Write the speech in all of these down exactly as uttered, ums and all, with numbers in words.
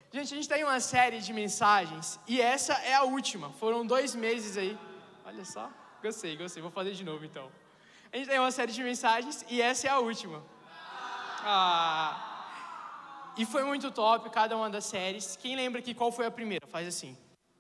Gente, a gente tem uma série de mensagens e essa é a última. Foram dois meses aí. Olha só, gostei, gostei. Vou fazer de novo então. A gente tem uma série de mensagens e essa é a última. Ah, e foi muito top cada uma das séries. Quem lembra aqui qual foi a primeira? Faz assim.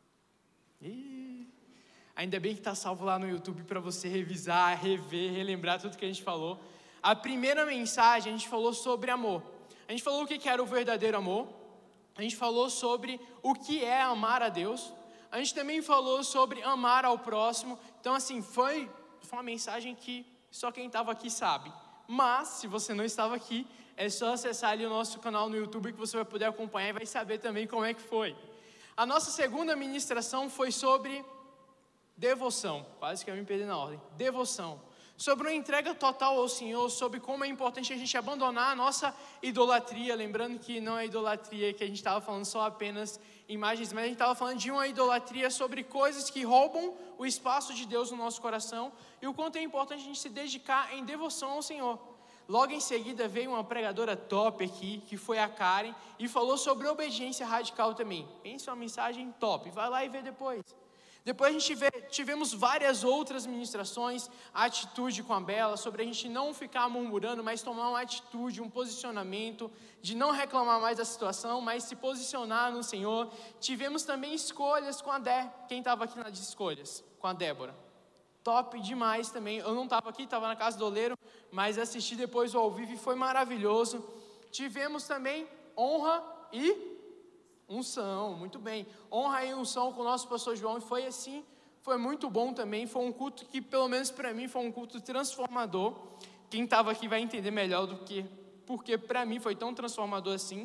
Ih, ainda bem que está salvo lá no YouTube para você revisar, rever, relembrar tudo que a gente falou. A primeira mensagem a gente falou sobre amor. A gente falou o que era o verdadeiro amor. A gente falou sobre o que é amar a Deus. A gente também falou sobre amar ao próximo. Então assim, foi, foi uma mensagem que só quem estava aqui sabe. Mas, se você não estava aqui, é só acessar ali o nosso canal no YouTube que você vai poder acompanhar e vai saber também como é que foi. A nossa segunda ministração foi sobre devoção. Quase que eu me perdi na ordem. Devoção. Sobre uma entrega total ao Senhor, sobre como é importante a gente abandonar a nossa idolatria. Lembrando que não é idolatria que a gente estava falando só apenas imagens, mas a gente estava falando de uma idolatria sobre coisas que roubam o espaço de Deus no nosso coração e o quanto é importante a gente se dedicar em devoção ao Senhor. Logo em seguida veio uma pregadora top aqui, que foi a Karen, e falou sobre obediência radical também. Pensa uma mensagem top, vai lá e vê depois. Depois a gente vê, tivemos várias outras ministrações, a atitude com a Bela, sobre a gente não ficar murmurando, mas tomar uma atitude, um posicionamento, de não reclamar mais da situação, mas se posicionar no Senhor. Tivemos também escolhas com a Dé, quem estava aqui nas escolhas? Com a Débora. Top demais também, eu não estava aqui, estava na casa do oleiro, mas assisti depois ao vivo e foi maravilhoso. Tivemos também honra e unção, muito bem, honra e unção com o nosso pastor João, e foi assim, foi muito bom também, foi um culto que pelo menos para mim foi um culto transformador. Quem estava aqui vai entender melhor do que, porque para mim foi tão transformador assim.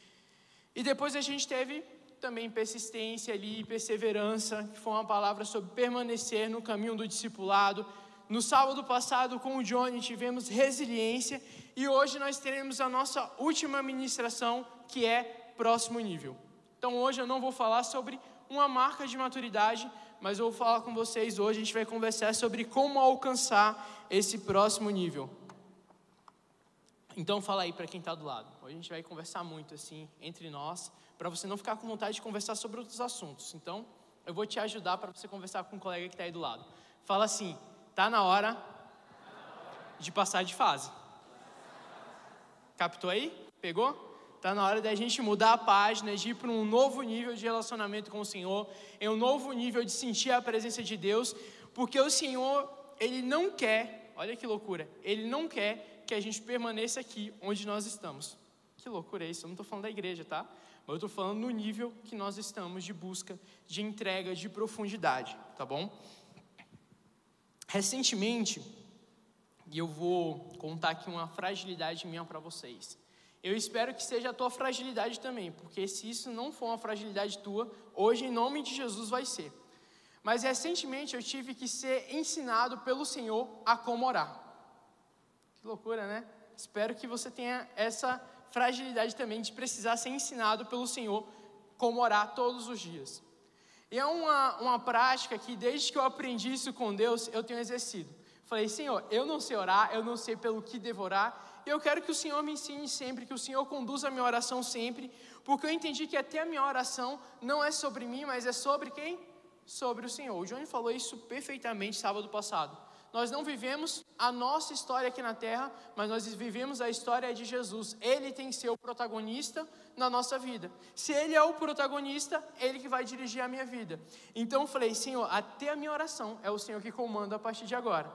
E depois a gente teve também persistência ali, perseverança, que foi uma palavra sobre permanecer no caminho do discipulado. No sábado passado com o Johnny tivemos resiliência, e hoje nós teremos a nossa última ministração, que é próximo nível. Então hoje eu não vou falar sobre uma marca de maturidade, mas eu vou falar com vocês hoje, a gente vai conversar sobre como alcançar esse próximo nível. Então fala aí para quem está do lado. Hoje a gente vai conversar muito assim, entre nós, para você não ficar com vontade de conversar sobre outros assuntos. Então eu vou te ajudar para você conversar com um colega que está aí do lado. Fala assim, tá na hora de passar de fase. Captou aí? Pegou? Está na hora da gente mudar a página, de ir para um novo nível de relacionamento com o Senhor, em um novo nível de sentir a presença de Deus, porque o Senhor, Ele não quer, olha que loucura, Ele não quer que a gente permaneça aqui onde nós estamos. Que loucura é isso? Eu não estou falando da igreja, tá? Mas eu estou falando no nível que nós estamos de busca, de entrega, de profundidade, tá bom? Recentemente, e eu vou contar aqui uma fragilidade minha para vocês. Eu espero que seja a tua fragilidade também, porque se isso não for uma fragilidade tua, hoje em nome de Jesus vai ser. Mas recentemente eu tive que ser ensinado pelo Senhor a como orar. Que loucura, né? Espero que você tenha essa fragilidade também de precisar ser ensinado pelo Senhor como orar todos os dias. E é uma, uma prática que desde que eu aprendi isso com Deus, eu tenho exercido. Falei, Senhor, eu não sei orar, eu não sei pelo que devo orar, eu quero que o Senhor me ensine sempre, que o Senhor conduza a minha oração sempre, porque eu entendi que até a minha oração não é sobre mim, mas é sobre quem? Sobre o Senhor. O Johnny falou isso perfeitamente sábado passado. Nós não vivemos a nossa história aqui na terra, mas nós vivemos a história de Jesus. Ele tem que ser o protagonista na nossa vida. Se Ele é o protagonista, Ele que vai dirigir a minha vida. Então eu falei, Senhor, até a minha oração é o Senhor que comanda a partir de agora.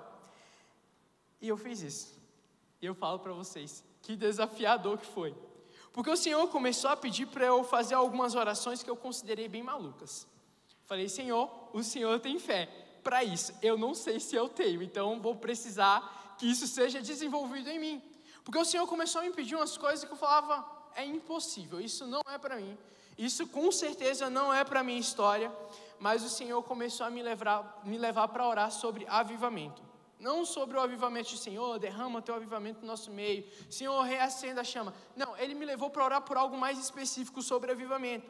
E eu fiz isso. E eu falo para vocês, que desafiador que foi. Porque o Senhor começou a pedir para eu fazer algumas orações que eu considerei bem malucas. Falei, Senhor, o Senhor tem fé para isso. Eu não sei se eu tenho, então vou precisar que isso seja desenvolvido em mim. Porque o Senhor começou a me pedir umas coisas que eu falava, é impossível, isso não é para mim. Isso com certeza não é para a minha história. Mas o Senhor começou a me levar, me levar para orar sobre avivamento. Não sobre o avivamento de Senhor, derrama teu avivamento no nosso meio. Senhor, reacenda a chama. Não, Ele me levou para orar por algo mais específico sobre avivamento.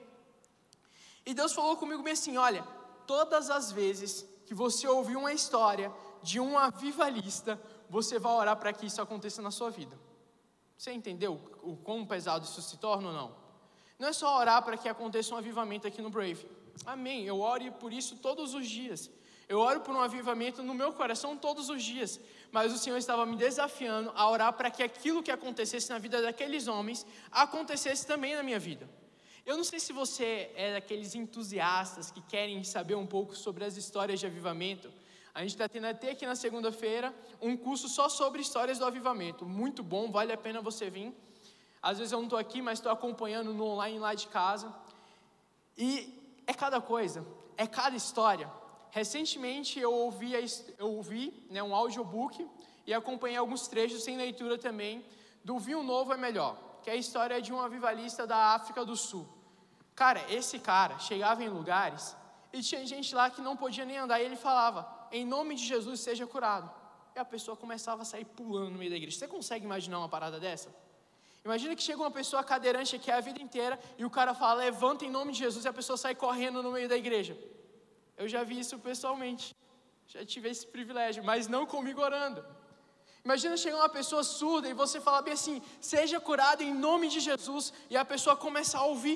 E Deus falou comigo bem assim, olha, todas as vezes que você ouvir uma história de um avivalista, você vai orar para que isso aconteça na sua vida. Você entendeu o quão pesado isso se torna ou não? Não é só orar para que aconteça um avivamento aqui no Brave. Amém, eu oro por isso todos os dias. Eu oro por um avivamento no meu coração todos os dias. Mas o Senhor estava me desafiando a orar para que aquilo que acontecesse na vida daqueles homens acontecesse também na minha vida. Eu não sei se você é daqueles entusiastas que querem saber um pouco sobre as histórias de avivamento. A gente está tendo até aqui na segunda-feira um curso só sobre histórias do avivamento. Muito bom, vale a pena você vir. Às vezes eu não estou aqui, mas estou acompanhando no online lá de casa. E é cada coisa, é cada história. Recentemente eu ouvi, eu ouvi né, um audiobook e acompanhei alguns trechos sem leitura também do Vinho Novo é Melhor, que é a história de um avivalista da África do Sul. Cara, esse cara chegava em lugares e tinha gente lá que não podia nem andar e ele falava, em nome de Jesus seja curado. E a pessoa começava a sair pulando no meio da igreja. Você consegue imaginar uma parada dessa? Imagina que chega uma pessoa cadeirante aqui a vida inteira e o cara fala, levanta em nome de Jesus e a pessoa sai correndo no meio da igreja. Eu já vi isso pessoalmente, já tive esse privilégio, mas não comigo orando. Imagina chegar uma pessoa surda e você falar bem assim, seja curado em nome de Jesus, e a pessoa começar a ouvir.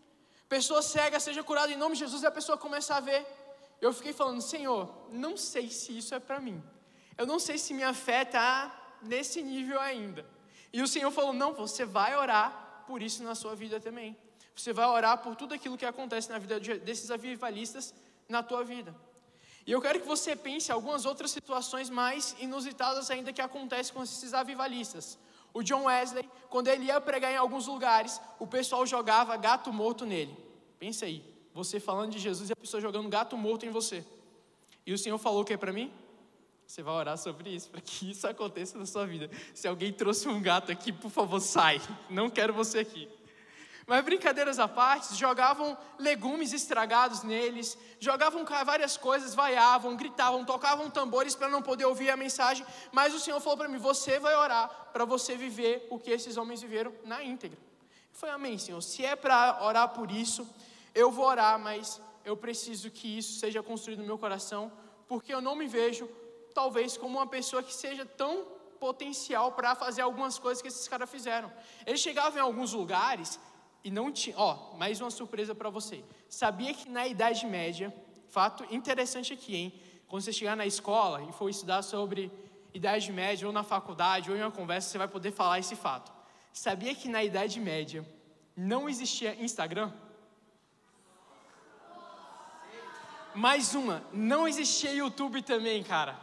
Pessoa cega, seja curada em nome de Jesus, e a pessoa começa a ver. Eu fiquei falando, Senhor, não sei se isso é para mim. Eu não sei se minha fé está nesse nível ainda. E o Senhor falou, não, você vai orar por isso na sua vida também. Você vai orar por tudo aquilo que acontece na vida desses avivalistas na tua vida. E eu quero que você pense em algumas outras situações mais inusitadas ainda que acontecem com esses avivalistas. O John Wesley, quando ele ia pregar em alguns lugares, o pessoal jogava gato morto nele. Pensa aí, você falando de Jesus e a pessoa jogando gato morto em você. E o Senhor falou o que para mim? Você vai orar sobre isso, para que isso aconteça na sua vida. Se alguém trouxe um gato aqui, por favor, sai. Não quero você aqui. Mas brincadeiras à parte, jogavam legumes estragados neles, jogavam várias coisas, vaiavam, gritavam, tocavam tambores para não poder ouvir a mensagem. Mas o Senhor falou para mim, você vai orar para você viver o que esses homens viveram na íntegra. Eu falei, amém, Senhor, se é para orar por isso, eu vou orar, mas eu preciso que isso seja construído no meu coração, porque eu não me vejo talvez como uma pessoa que seja tão potencial para fazer algumas coisas que esses caras fizeram. Eles chegavam em alguns lugares e não tinha, ó, mais uma surpresa para você. Sabia que na Idade Média, fato interessante aqui, hein? Quando você chegar na escola e for estudar sobre Idade Média, ou na faculdade, ou em uma conversa, você vai poder falar esse fato. Sabia que na Idade Média não existia Instagram? Mais uma, não existia YouTube também, cara.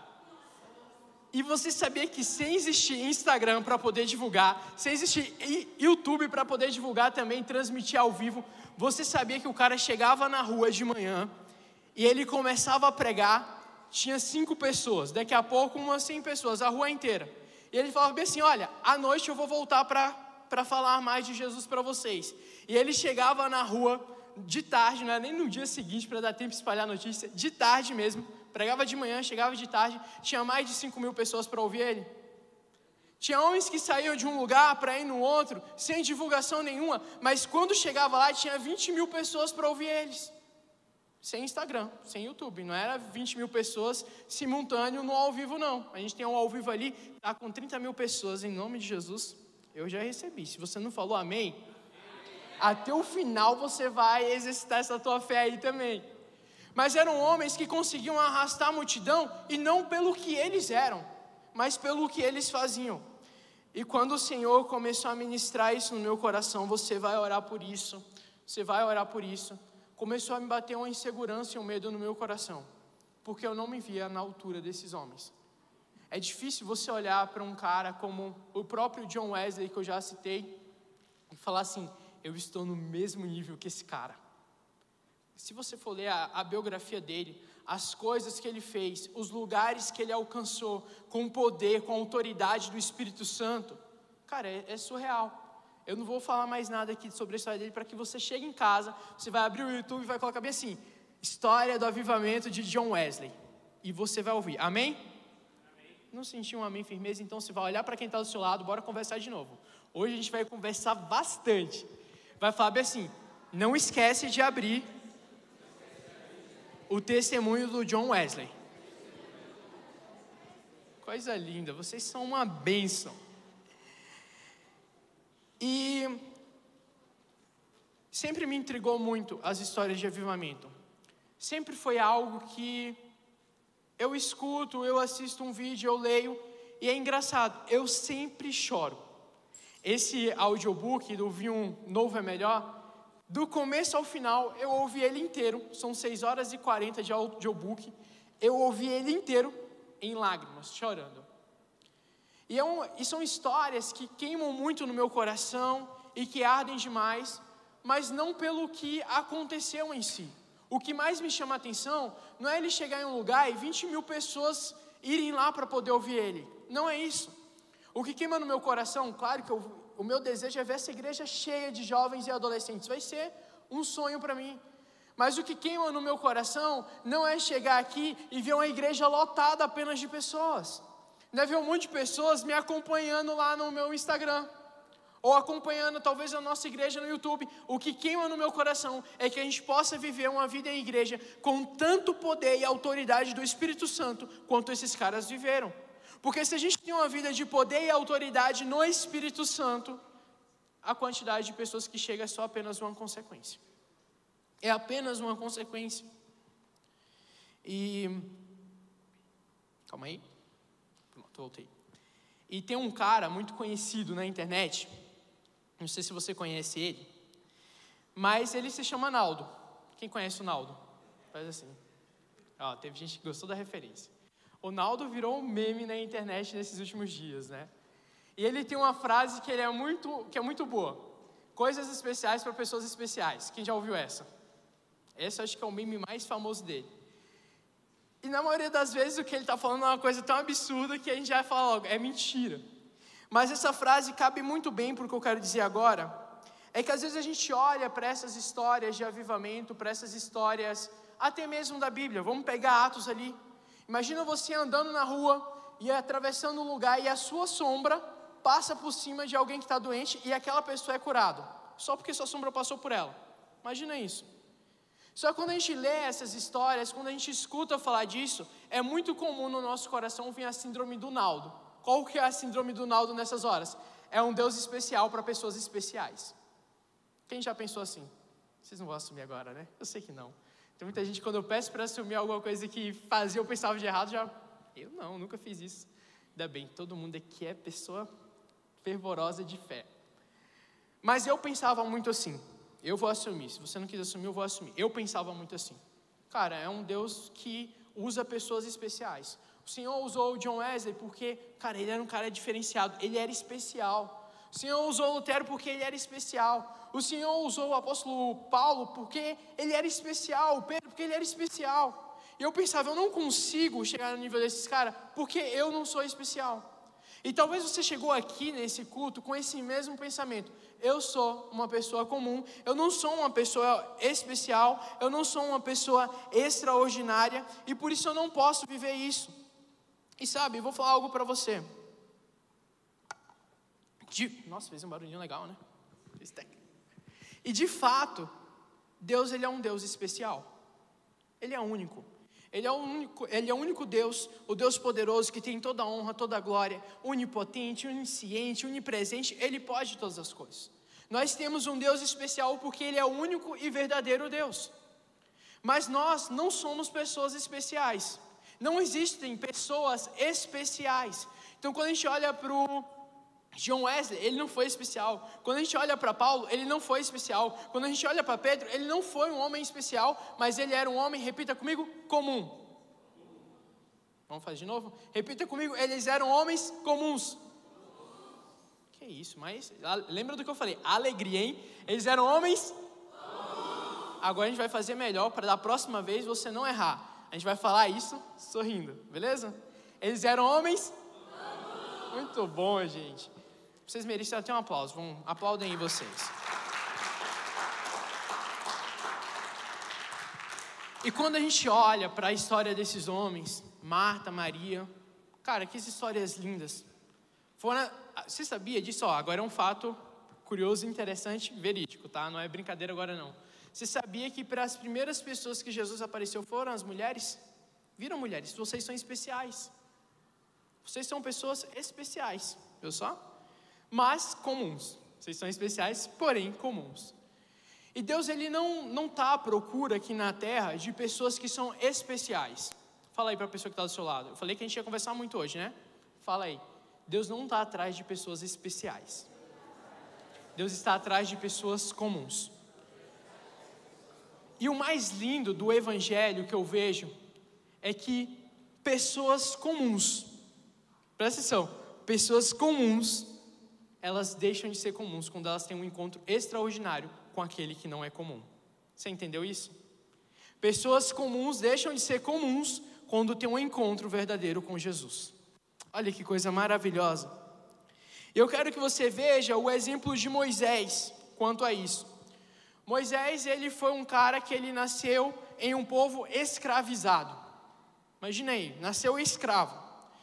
E você sabia que sem existir Instagram para poder divulgar, sem existir YouTube para poder divulgar também, transmitir ao vivo, você sabia que o cara chegava na rua de manhã e ele começava a pregar, tinha cinco pessoas, daqui a pouco umas cem pessoas, a rua inteira. E ele falava bem assim, olha, à noite eu vou voltar para para falar mais de Jesus para vocês. E ele chegava na rua de tarde, não era nem no dia seguinte para dar tempo de espalhar a notícia, de tarde mesmo, pregava de manhã, chegava de tarde, tinha mais de cinco mil pessoas para ouvir ele. Tinha homens que saíam de um lugar para ir no outro, sem divulgação nenhuma, mas quando chegava lá, tinha vinte mil pessoas para ouvir eles. Sem Instagram, sem YouTube, não era vinte mil pessoas simultâneo no ao vivo, não. A gente tem um ao vivo ali, tá com trinta mil pessoas, em nome de Jesus, eu já recebi. Se você não falou amém, até o final você vai exercitar essa tua fé aí também. Mas eram homens que conseguiam arrastar a multidão, e não pelo que eles eram, mas pelo que eles faziam. E quando o Senhor começou a ministrar isso no meu coração, você vai orar por isso, você vai orar por isso, começou a me bater uma insegurança e um medo no meu coração, porque eu não me via na altura desses homens. É difícil você olhar para um cara como o próprio John Wesley, que eu já citei, e falar assim, eu estou no mesmo nível que esse cara. Se você for ler a, a biografia dele, as coisas que ele fez, os lugares que ele alcançou, com o poder, com a autoridade do Espírito Santo, cara, é, é surreal. Eu não vou falar mais nada aqui sobre a história dele, para que você chegue em casa, você vai abrir o YouTube e vai colocar bem assim, história do avivamento de John Wesley, e você vai ouvir, amém? Amém. Não sentiu um amém firmeza, então você vai olhar para quem está do seu lado, bora conversar de novo. Hoje a gente vai conversar bastante, vai falar bem assim, não esquece de abrir o testemunho do John Wesley. Coisa linda, vocês são uma bênção. E sempre me intrigou muito as histórias de avivamento. Sempre foi algo que eu escuto, eu assisto um vídeo, eu leio, e é engraçado, eu sempre choro. Esse audiobook do Vi um Novo é Melhor, do começo ao final, eu ouvi ele inteiro, são seis horas e quarenta de audiobook, eu ouvi ele inteiro em lágrimas, chorando. E, é um, e são histórias que queimam muito no meu coração e que ardem demais, mas não pelo que aconteceu em si. O que mais me chama a atenção não é ele chegar em um lugar e vinte mil pessoas irem lá para poder ouvir ele. Não é isso. O que queima no meu coração, claro que eu, o meu desejo é ver essa igreja cheia de jovens e adolescentes. Vai ser um sonho para mim. Mas o que queima no meu coração não é chegar aqui e ver uma igreja lotada apenas de pessoas. Não é ver um monte de pessoas me acompanhando lá no meu Instagram. Ou acompanhando talvez a nossa igreja no YouTube. O que queima no meu coração é que a gente possa viver uma vida em igreja com tanto poder e autoridade do Espírito Santo quanto esses caras viveram. Porque se a gente tem uma vida de poder e autoridade no Espírito Santo, a quantidade de pessoas que chega é só apenas uma consequência. É apenas uma consequência. E... Calma aí. Pronto, voltei. E tem um cara muito conhecido na internet... Não sei se você conhece ele, mas ele se chama Naldo. Quem conhece o Naldo? Faz assim. Ó, teve gente que gostou da referência. O Naldo virou um meme na internet nesses últimos dias, né? E ele tem uma frase que, ele é, muito, que é muito boa. Coisas especiais para pessoas especiais. Quem já ouviu essa? Esse eu acho que é o meme mais famoso dele. E na maioria das vezes o que ele está falando é uma coisa tão absurda que a gente já fala logo, é mentira. Mas essa frase cabe muito bem para o que eu quero dizer agora, é que às vezes a gente olha para essas histórias de avivamento, para essas histórias até mesmo da Bíblia, vamos pegar Atos ali, imagina você andando na rua e atravessando um lugar e a sua sombra passa por cima de alguém que está doente e aquela pessoa é curada, só porque sua sombra passou por ela, imagina isso. Só que quando a gente lê essas histórias, quando a gente escuta falar disso, é muito comum no nosso coração vir a síndrome do Naldo. Qual que é a síndrome do Naldo nessas horas? É um Deus especial para pessoas especiais. Quem já pensou assim? Vocês não vão assumir agora, né? Eu sei que não. Tem muita gente, quando eu peço para assumir alguma coisa que fazia eu pensava de errado, já... Eu não, nunca fiz isso. Ainda bem, todo mundo aqui é pessoa fervorosa de fé. Mas eu pensava muito assim. Eu vou assumir. Se você não quiser assumir, eu vou assumir. Eu pensava muito assim. Cara, é um Deus que usa pessoas especiais. O Senhor usou o John Wesley porque, cara, ele era um cara diferenciado, ele era especial. O Senhor usou o Lutero porque ele era especial. O Senhor usou o apóstolo Paulo porque ele era especial. O Pedro porque ele era especial. E eu pensava, eu não consigo chegar no nível desses caras porque eu não sou especial. E talvez você chegou aqui nesse culto com esse mesmo pensamento. Eu sou uma pessoa comum, eu não sou uma pessoa especial, eu não sou uma pessoa extraordinária e por isso eu não posso viver isso. E sabe, eu vou falar algo para você. De... Nossa, fez um barulhinho legal, né? E de fato, Deus ele é um Deus especial. Ele é único. Ele é o único, ele é o único Deus, o Deus poderoso que tem toda a honra, toda a glória, onipotente, onisciente, onipresente, Ele pode todas as coisas. Nós temos um Deus especial porque Ele é o único e verdadeiro Deus. Mas nós não somos pessoas especiais. Não existem pessoas especiais. Então quando a gente olha para o John Wesley, ele não foi especial. Quando a gente olha para Paulo, ele não foi especial. Quando a gente olha para Pedro, ele não foi um homem especial, mas ele era um homem, repita comigo, comum. Vamos fazer de novo? Repita comigo, eles eram homens comuns. Que isso, mas lembra do que eu falei, alegria, hein? Eles eram homens comuns. Agora a gente vai fazer melhor, para da próxima vez você não errar. A gente vai falar isso sorrindo, beleza? Eles eram homens comuns. Muito bom, gente. Vocês merecem até um aplauso. Vamos, aplaudem aí vocês. E quando a gente olha para a história desses homens, Marta, Maria, cara, que histórias lindas. Foram, você sabia disso? Ó, agora é um fato curioso, interessante, verídico, tá? Não é brincadeira agora não. Você sabia que para as primeiras pessoas que Jesus apareceu foram as mulheres? Viram, mulheres? Vocês são especiais. Vocês são pessoas especiais, viu só? Mas comuns. Vocês são especiais, porém comuns. E Deus, ele não não está à procura aqui na terra de pessoas que são especiais. Fala aí para a pessoa que está do seu lado. Eu falei que a gente ia conversar muito hoje, né? Fala aí. Deus não está atrás de pessoas especiais. Deus está atrás de pessoas comuns. E o mais lindo do evangelho que eu vejo é que pessoas comuns, presta atenção, pessoas comuns, elas deixam de ser comuns quando elas têm um encontro extraordinário com aquele que não é comum. Você entendeu isso? Pessoas comuns deixam de ser comuns quando tem um encontro verdadeiro com Jesus. Olha que coisa maravilhosa. Eu quero que você veja o exemplo de Moisés quanto a isso. Moisés, ele foi um cara que ele nasceu em um povo escravizado. Imagina aí, nasceu escravo.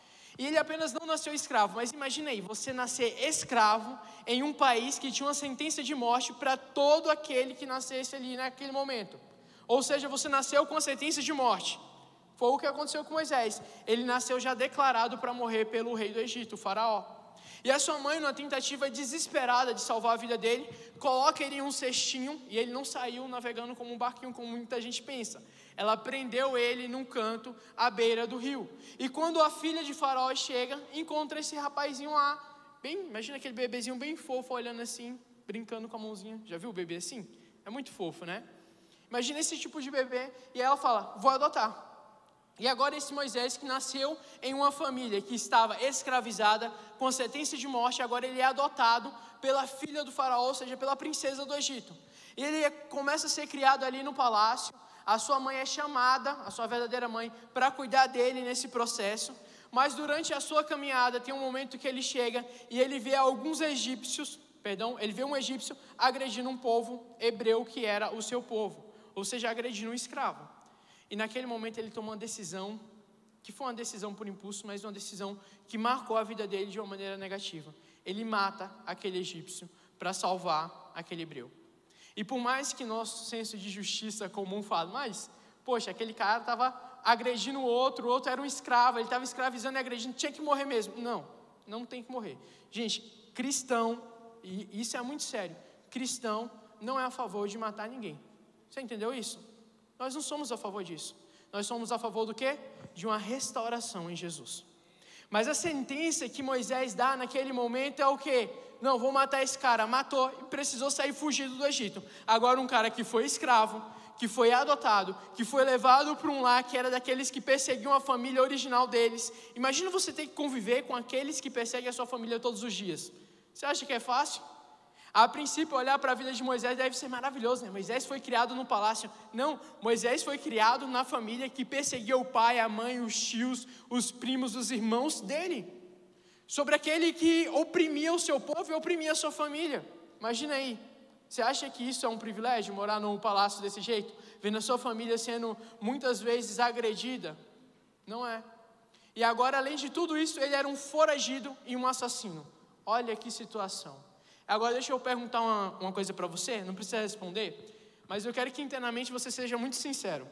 E ele apenas não nasceu escravo, mas imagina aí, você nascer escravo em um país que tinha uma sentença de morte para todo aquele que nascesse ali naquele momento. Ou seja, você nasceu com a sentença de morte. Foi o que aconteceu com Moisés. Ele nasceu já declarado para morrer pelo rei do Egito, o faraó. E a sua mãe, numa tentativa desesperada de salvar a vida dele, coloca ele em um cestinho, e ele não saiu navegando como um barquinho, como muita gente pensa. Ela prendeu ele num canto, à beira do rio. E quando a filha de faraó chega, encontra esse rapazinho lá, bem, imagina aquele bebezinho bem fofo, olhando assim, brincando com a mãozinha. Já viu o bebê assim? É muito fofo, né? Imagina esse tipo de bebê, e ela fala, vou adotar. E agora esse Moisés que nasceu em uma família que estava escravizada, com sentença de morte, agora ele é adotado pela filha do faraó, ou seja, pela princesa do Egito. E ele começa a ser criado ali no palácio, a sua mãe é chamada, a sua verdadeira mãe, para cuidar dele nesse processo. Mas durante a sua caminhada tem um momento que ele chega e ele vê alguns egípcios, perdão, ele vê um egípcio agredindo um povo hebreu que era o seu povo, ou seja, agredindo um escravo. E naquele momento ele tomou uma decisão, que foi uma decisão por impulso, mas uma decisão que marcou a vida dele de uma maneira negativa. Ele mata aquele egípcio para salvar aquele hebreu. E por mais que nosso senso de justiça comum fale, mas, poxa, aquele cara estava agredindo o outro, o outro era um escravo, ele estava escravizando e agredindo, tinha que morrer mesmo. Não, não tem que morrer. Gente, cristão, e isso é muito sério, cristão não é a favor de matar ninguém. Você entendeu isso? Nós não somos a favor disso. Nós somos a favor do quê? De uma restauração em Jesus. Mas a sentença que Moisés dá naquele momento é o quê? Não, vou matar esse cara. Matou e precisou sair fugido do Egito. Agora um cara que foi escravo, que foi adotado, que foi levado para um lar que era daqueles que perseguiam a família original deles. Imagina você ter que conviver com aqueles que perseguem a sua família todos os dias. Você acha que é fácil? A princípio, olhar para a vida de Moisés deve ser maravilhoso, né? Moisés foi criado no palácio. Não, Moisés foi criado na família que perseguia o pai, a mãe, os tios, os primos, os irmãos dele. Sobre aquele que oprimia o seu povo e oprimia a sua família. Imagina aí, você acha que isso é um privilégio, morar num palácio desse jeito? Vendo a sua família sendo muitas vezes agredida? Não é. E agora, além de tudo isso, ele era um foragido e um assassino. Olha que situação. Agora deixa eu perguntar uma, uma coisa para você, não precisa responder, mas eu quero que internamente você seja muito sincero.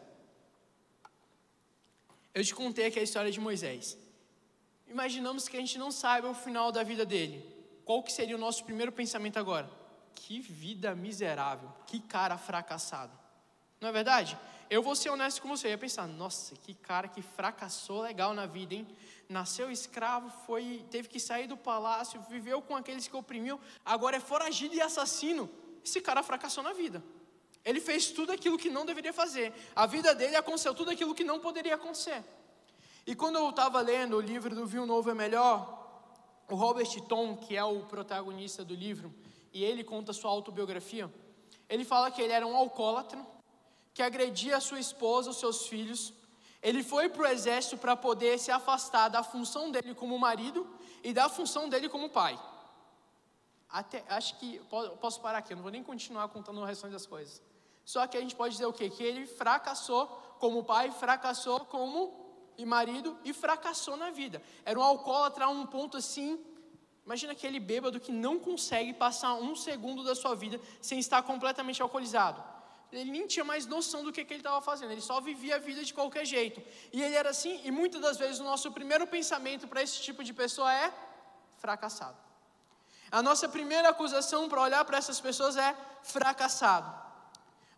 Eu te contei aqui a história de Moisés. Imaginamos que a gente não saiba o final da vida dele. Qual que seria o nosso primeiro pensamento agora? Que vida miserável, que cara fracassado. Não é verdade? Eu vou ser honesto com você, eu ia pensar, nossa, que cara que fracassou legal na vida, hein? Nasceu escravo, foi, teve que sair do palácio, viveu com aqueles que oprimiam, agora é foragido e assassino. Esse cara fracassou na vida. Ele fez tudo aquilo que não deveria fazer. A vida dele aconteceu tudo aquilo que não poderia acontecer. E quando eu estava lendo o livro do Vinho Novo é Melhor, o Robert Tom, que é o protagonista do livro, e ele conta sua autobiografia, ele fala que ele era um alcoólatra, que agredia a sua esposa, os seus filhos. Ele foi para o exército para poder se afastar da função dele como marido e da função dele como pai. Até, acho que posso parar aqui, eu não vou nem continuar contando o restante das coisas. Só que a gente pode dizer o quê? Que ele fracassou como pai, fracassou como marido e fracassou na vida. Era um alcoólatra a um ponto assim, imagina aquele bêbado que não consegue passar um segundo da sua vida sem estar completamente alcoolizado. Ele nem tinha mais noção do que, que ele estava fazendo, ele só vivia a vida de qualquer jeito. E ele era assim, e muitas das vezes o nosso primeiro pensamento para esse tipo de pessoa é fracassado. A nossa primeira acusação para olhar para essas pessoas é fracassado.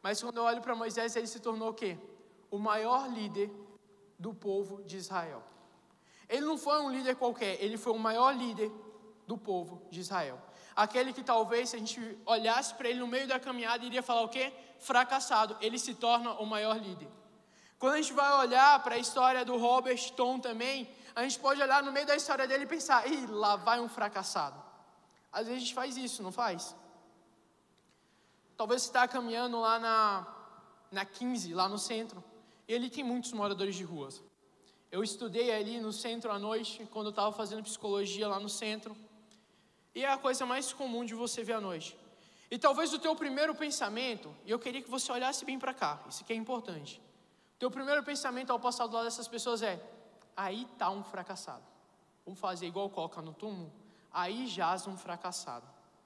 Mas quando eu olho para Moisés, ele se tornou o quê? O maior líder do povo de Israel. Ele não foi um líder qualquer, ele foi o maior líder do povo de Israel. Aquele que talvez, se a gente olhasse para ele no meio da caminhada, iria falar o quê? Fracassado. Ele se torna o maior líder. Quando a gente vai olhar para a história do Robert Tom também, a gente pode olhar no meio da história dele e pensar, ih, lá vai um fracassado. Às vezes a gente faz isso, não faz? Talvez você está caminhando lá na, na quinze, lá no centro, e ali tem muitos moradores de ruas. Eu estudei ali no centro à noite, quando eu estava fazendo psicologia lá no centro, e é a coisa mais comum de você ver à noite. E talvez o teu primeiro pensamento, e eu queria que você olhasse bem para cá, isso aqui é importante. O teu primeiro pensamento ao passar do lado dessas pessoas é, aí está um fracassado. Vamos fazer igual coloca no túmulo? Aí jaz um fracassado.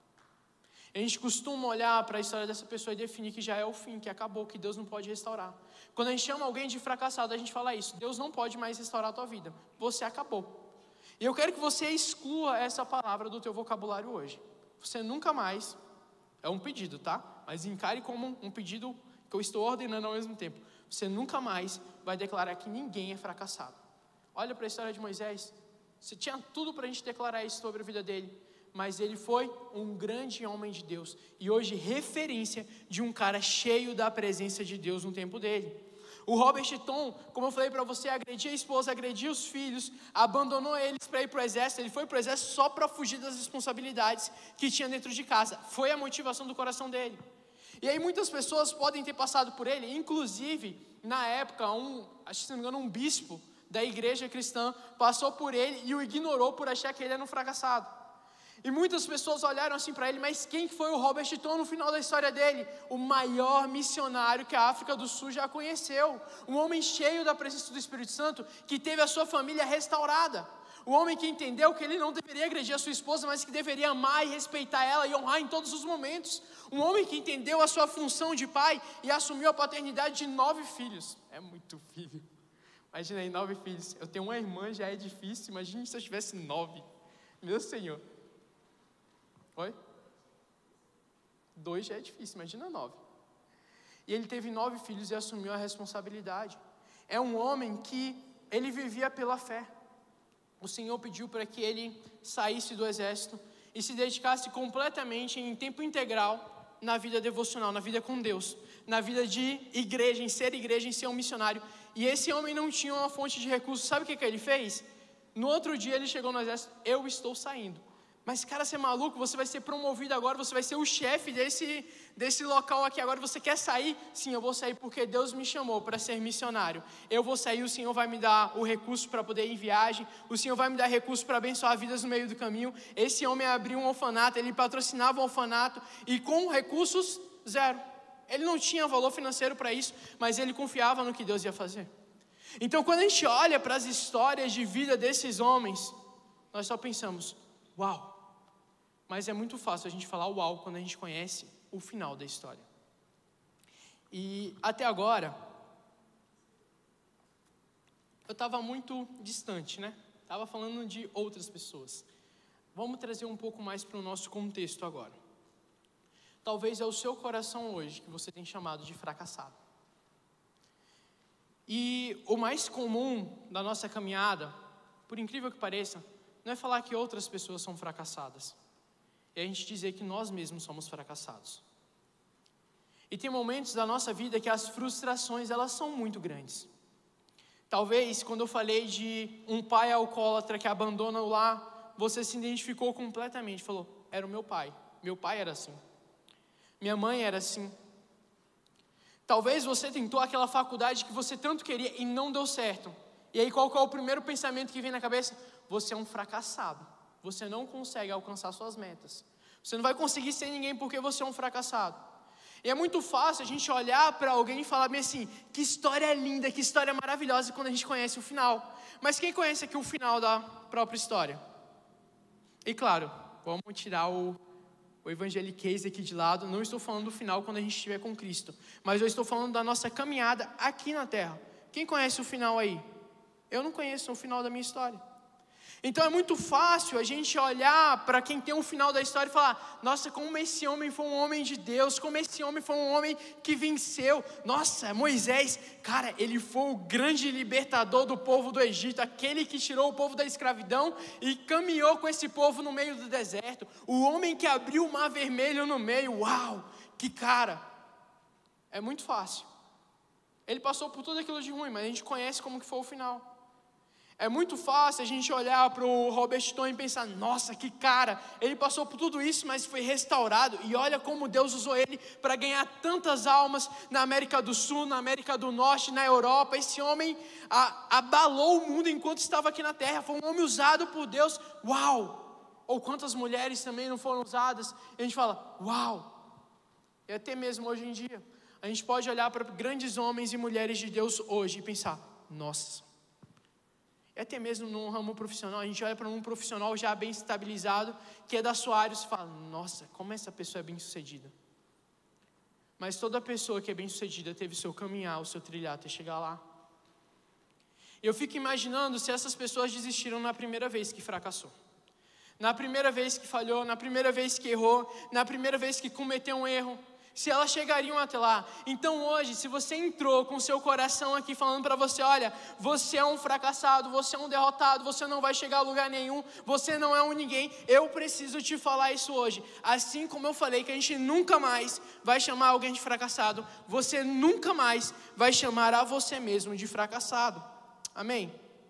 A gente costuma olhar para a história dessa pessoa e definir que já é o fim, que acabou, que Deus não pode restaurar. Quando a gente chama alguém de fracassado, a gente fala isso, Deus não pode mais restaurar a tua vida, você acabou. E eu quero que você exclua essa palavra do teu vocabulário hoje. Você nunca mais, é um pedido, tá? Mas encare como um pedido que eu estou ordenando ao mesmo tempo. Você nunca mais vai declarar que ninguém é fracassado. Olha para a história de Moisés, você tinha tudo para a gente declarar isso sobre a vida dele. Mas ele foi um grande homem de Deus. E hoje referência de um cara cheio da presença de Deus no tempo dele. O Robert Tom, como eu falei para você, agredia a esposa, agredia os filhos, abandonou eles para ir para o exército. Ele foi para o exército só para fugir das responsabilidades que tinha dentro de casa. Foi a motivação do coração dele. E aí muitas pessoas podem ter passado por ele, inclusive, na época, um, acho que se não me engano, um bispo da igreja cristã passou por ele e o ignorou por achar que ele era um fracassado. E muitas pessoas olharam assim para ele, mas quem foi o Robert Tom no final da história dele? O maior missionário que a África do Sul já conheceu. Um homem cheio da presença do Espírito Santo, que teve a sua família restaurada. Um homem que entendeu que ele não deveria agredir a sua esposa, mas que deveria amar e respeitar ela e honrar em todos os momentos. Um homem que entendeu a sua função de pai e assumiu a paternidade de nove filhos. É muito filho. Imagina aí, nove filhos. Eu tenho uma irmã, já é difícil. Imagina se eu tivesse nove. Meu Senhor. Oi? Dois já é difícil, imagina nove. E ele teve nove filhos e assumiu a responsabilidade. É um homem que ele vivia pela fé. O Senhor pediu para que ele saísse do exército e se dedicasse completamente em tempo integral na vida devocional, na vida com Deus, na vida de igreja, em ser igreja, em ser um missionário. E esse homem não tinha uma fonte de recursos. Sabe o que, que ele fez? No outro dia ele chegou no exército, eu estou saindo. Mas cara, você é maluco, você vai ser promovido agora, você vai ser o chefe desse, desse local aqui agora, você quer sair? Sim, eu vou sair porque Deus me chamou para ser missionário. Eu vou sair, o Senhor vai me dar o recurso para poder ir em viagem, o Senhor vai me dar recurso para abençoar vidas no meio do caminho. Esse homem abriu um orfanato, ele patrocinava um orfanato e com recursos, zero. Ele não tinha valor financeiro para isso, mas ele confiava no que Deus ia fazer. Então quando a gente olha para as histórias de vida desses homens, nós só pensamos, uau. Mas é muito fácil a gente falar uau quando a gente conhece o final da história. E até agora, eu estava muito distante, né? Estava falando de outras pessoas. Vamos trazer um pouco mais para o nosso contexto agora. Talvez é o seu coração hoje que você tem chamado de fracassado. E o mais comum da nossa caminhada, por incrível que pareça, não é falar que outras pessoas são fracassadas. É a gente dizer que nós mesmos somos fracassados. E tem momentos da nossa vida que as frustrações, elas são muito grandes. Talvez, quando eu falei de um pai alcoólatra que abandona o lar, você se identificou completamente, falou, era o meu pai, meu pai era assim, minha mãe era assim. Talvez você tentou aquela faculdade que você tanto queria e não deu certo. E aí qual que é o primeiro pensamento que vem na cabeça? Você é um fracassado. Você não consegue alcançar suas metas. Você não vai conseguir ser ninguém porque você é um fracassado. E é muito fácil a gente olhar para alguém e falar bem assim, que história linda, que história maravilhosa quando a gente conhece o final. Mas quem conhece aqui o final da própria história? E claro, vamos tirar o, o evangeliquez aqui de lado. Não estou falando do final quando a gente estiver com Cristo. Mas eu estou falando da nossa caminhada aqui na terra. Quem conhece o final aí? Eu não conheço o final da minha história. Então é muito fácil a gente olhar para quem tem um final da história e falar: nossa, como esse homem foi um homem de Deus, como esse homem foi um homem que venceu. Nossa, Moisés, cara, ele foi o grande libertador do povo do Egito, aquele que tirou o povo da escravidão e caminhou com esse povo no meio do deserto. O homem que abriu o mar vermelho no meio, uau, que cara. É muito fácil. Ele passou por tudo aquilo de ruim, mas a gente conhece como que foi o final. É muito fácil a gente olhar para o Robert Stone e pensar: nossa, que cara, ele passou por tudo isso, mas foi restaurado. E olha como Deus usou ele para ganhar tantas almas na América do Sul, na América do Norte, na Europa. Esse homem a, abalou o mundo enquanto estava aqui na terra. Foi um homem usado por Deus. Uau! Ou quantas mulheres também não foram usadas. E a gente fala: uau! E até mesmo hoje em dia, a gente pode olhar para grandes homens e mulheres de Deus hoje e pensar: nossa. E até mesmo num ramo profissional, a gente olha para um profissional já bem estabilizado, que é da sua área, e se fala: nossa, como essa pessoa é bem sucedida. Mas toda pessoa que é bem sucedida teve o seu caminhar, o seu trilhar até chegar lá. Eu fico imaginando se essas pessoas desistiram na primeira vez que fracassou, na primeira vez que falhou, na primeira vez que errou, na primeira vez que cometeu um erro, se elas chegariam até lá. Então hoje, se você entrou com o seu coração aqui falando para você: olha, você é um fracassado, você é um derrotado, você não vai chegar a lugar nenhum, você não é um ninguém, eu preciso te falar isso hoje. Assim como eu falei que a gente nunca mais vai chamar alguém de fracassado, você nunca mais vai chamar a você mesmo de fracassado. Amém?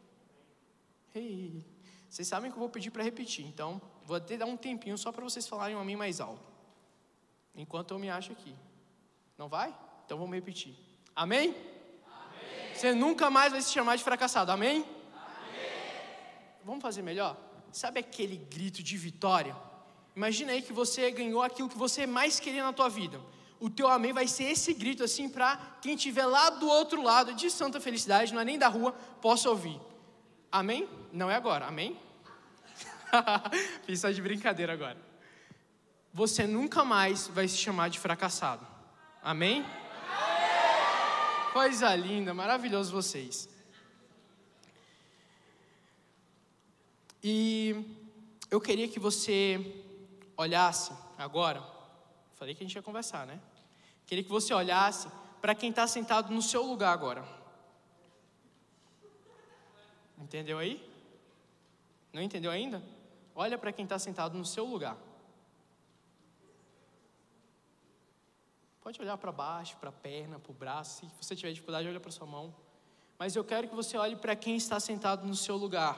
Hey, vocês sabem que eu vou pedir para repetir, então vou até dar um tempinho só para vocês falarem um amém mais alto, enquanto eu me acho aqui. Não vai? Então vamos repetir. Amém? Amém. Você nunca mais vai se chamar de fracassado. Amém? Amém. Vamos fazer melhor? Sabe aquele grito de vitória? Imagina aí que você ganhou aquilo que você mais queria na tua vida. O teu amém vai ser esse grito assim para quem estiver lá do outro lado de Santa Felicidade, não é nem da rua, possa ouvir. Amém? Não é agora. Amém? Fiz só de brincadeira agora. Você nunca mais vai se chamar de fracassado. Amém? Amém. Coisa linda, maravilhoso vocês. E eu queria que você olhasse agora. Falei que a gente ia conversar, né? Queria que você olhasse para quem está sentado no seu lugar agora. Entendeu aí? Não entendeu ainda? Olha para quem está sentado no seu lugar. Pode olhar para baixo, para a perna, para o braço. Se você tiver dificuldade, olha para a sua mão. Mas eu quero que você olhe para quem está sentado no seu lugar.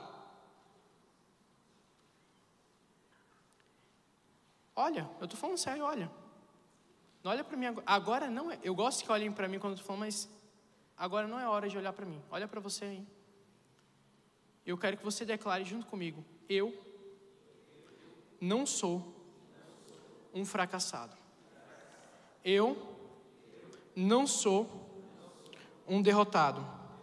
Olha, eu estou falando sério, olha. Não olha para mim agora. Agora não é. Eu gosto que olhem para mim quando eu estou falando, mas agora não é hora de olhar para mim. Olha para você aí. Eu quero que você declare junto comigo: eu não sou um fracassado. Eu não sou um derrotado.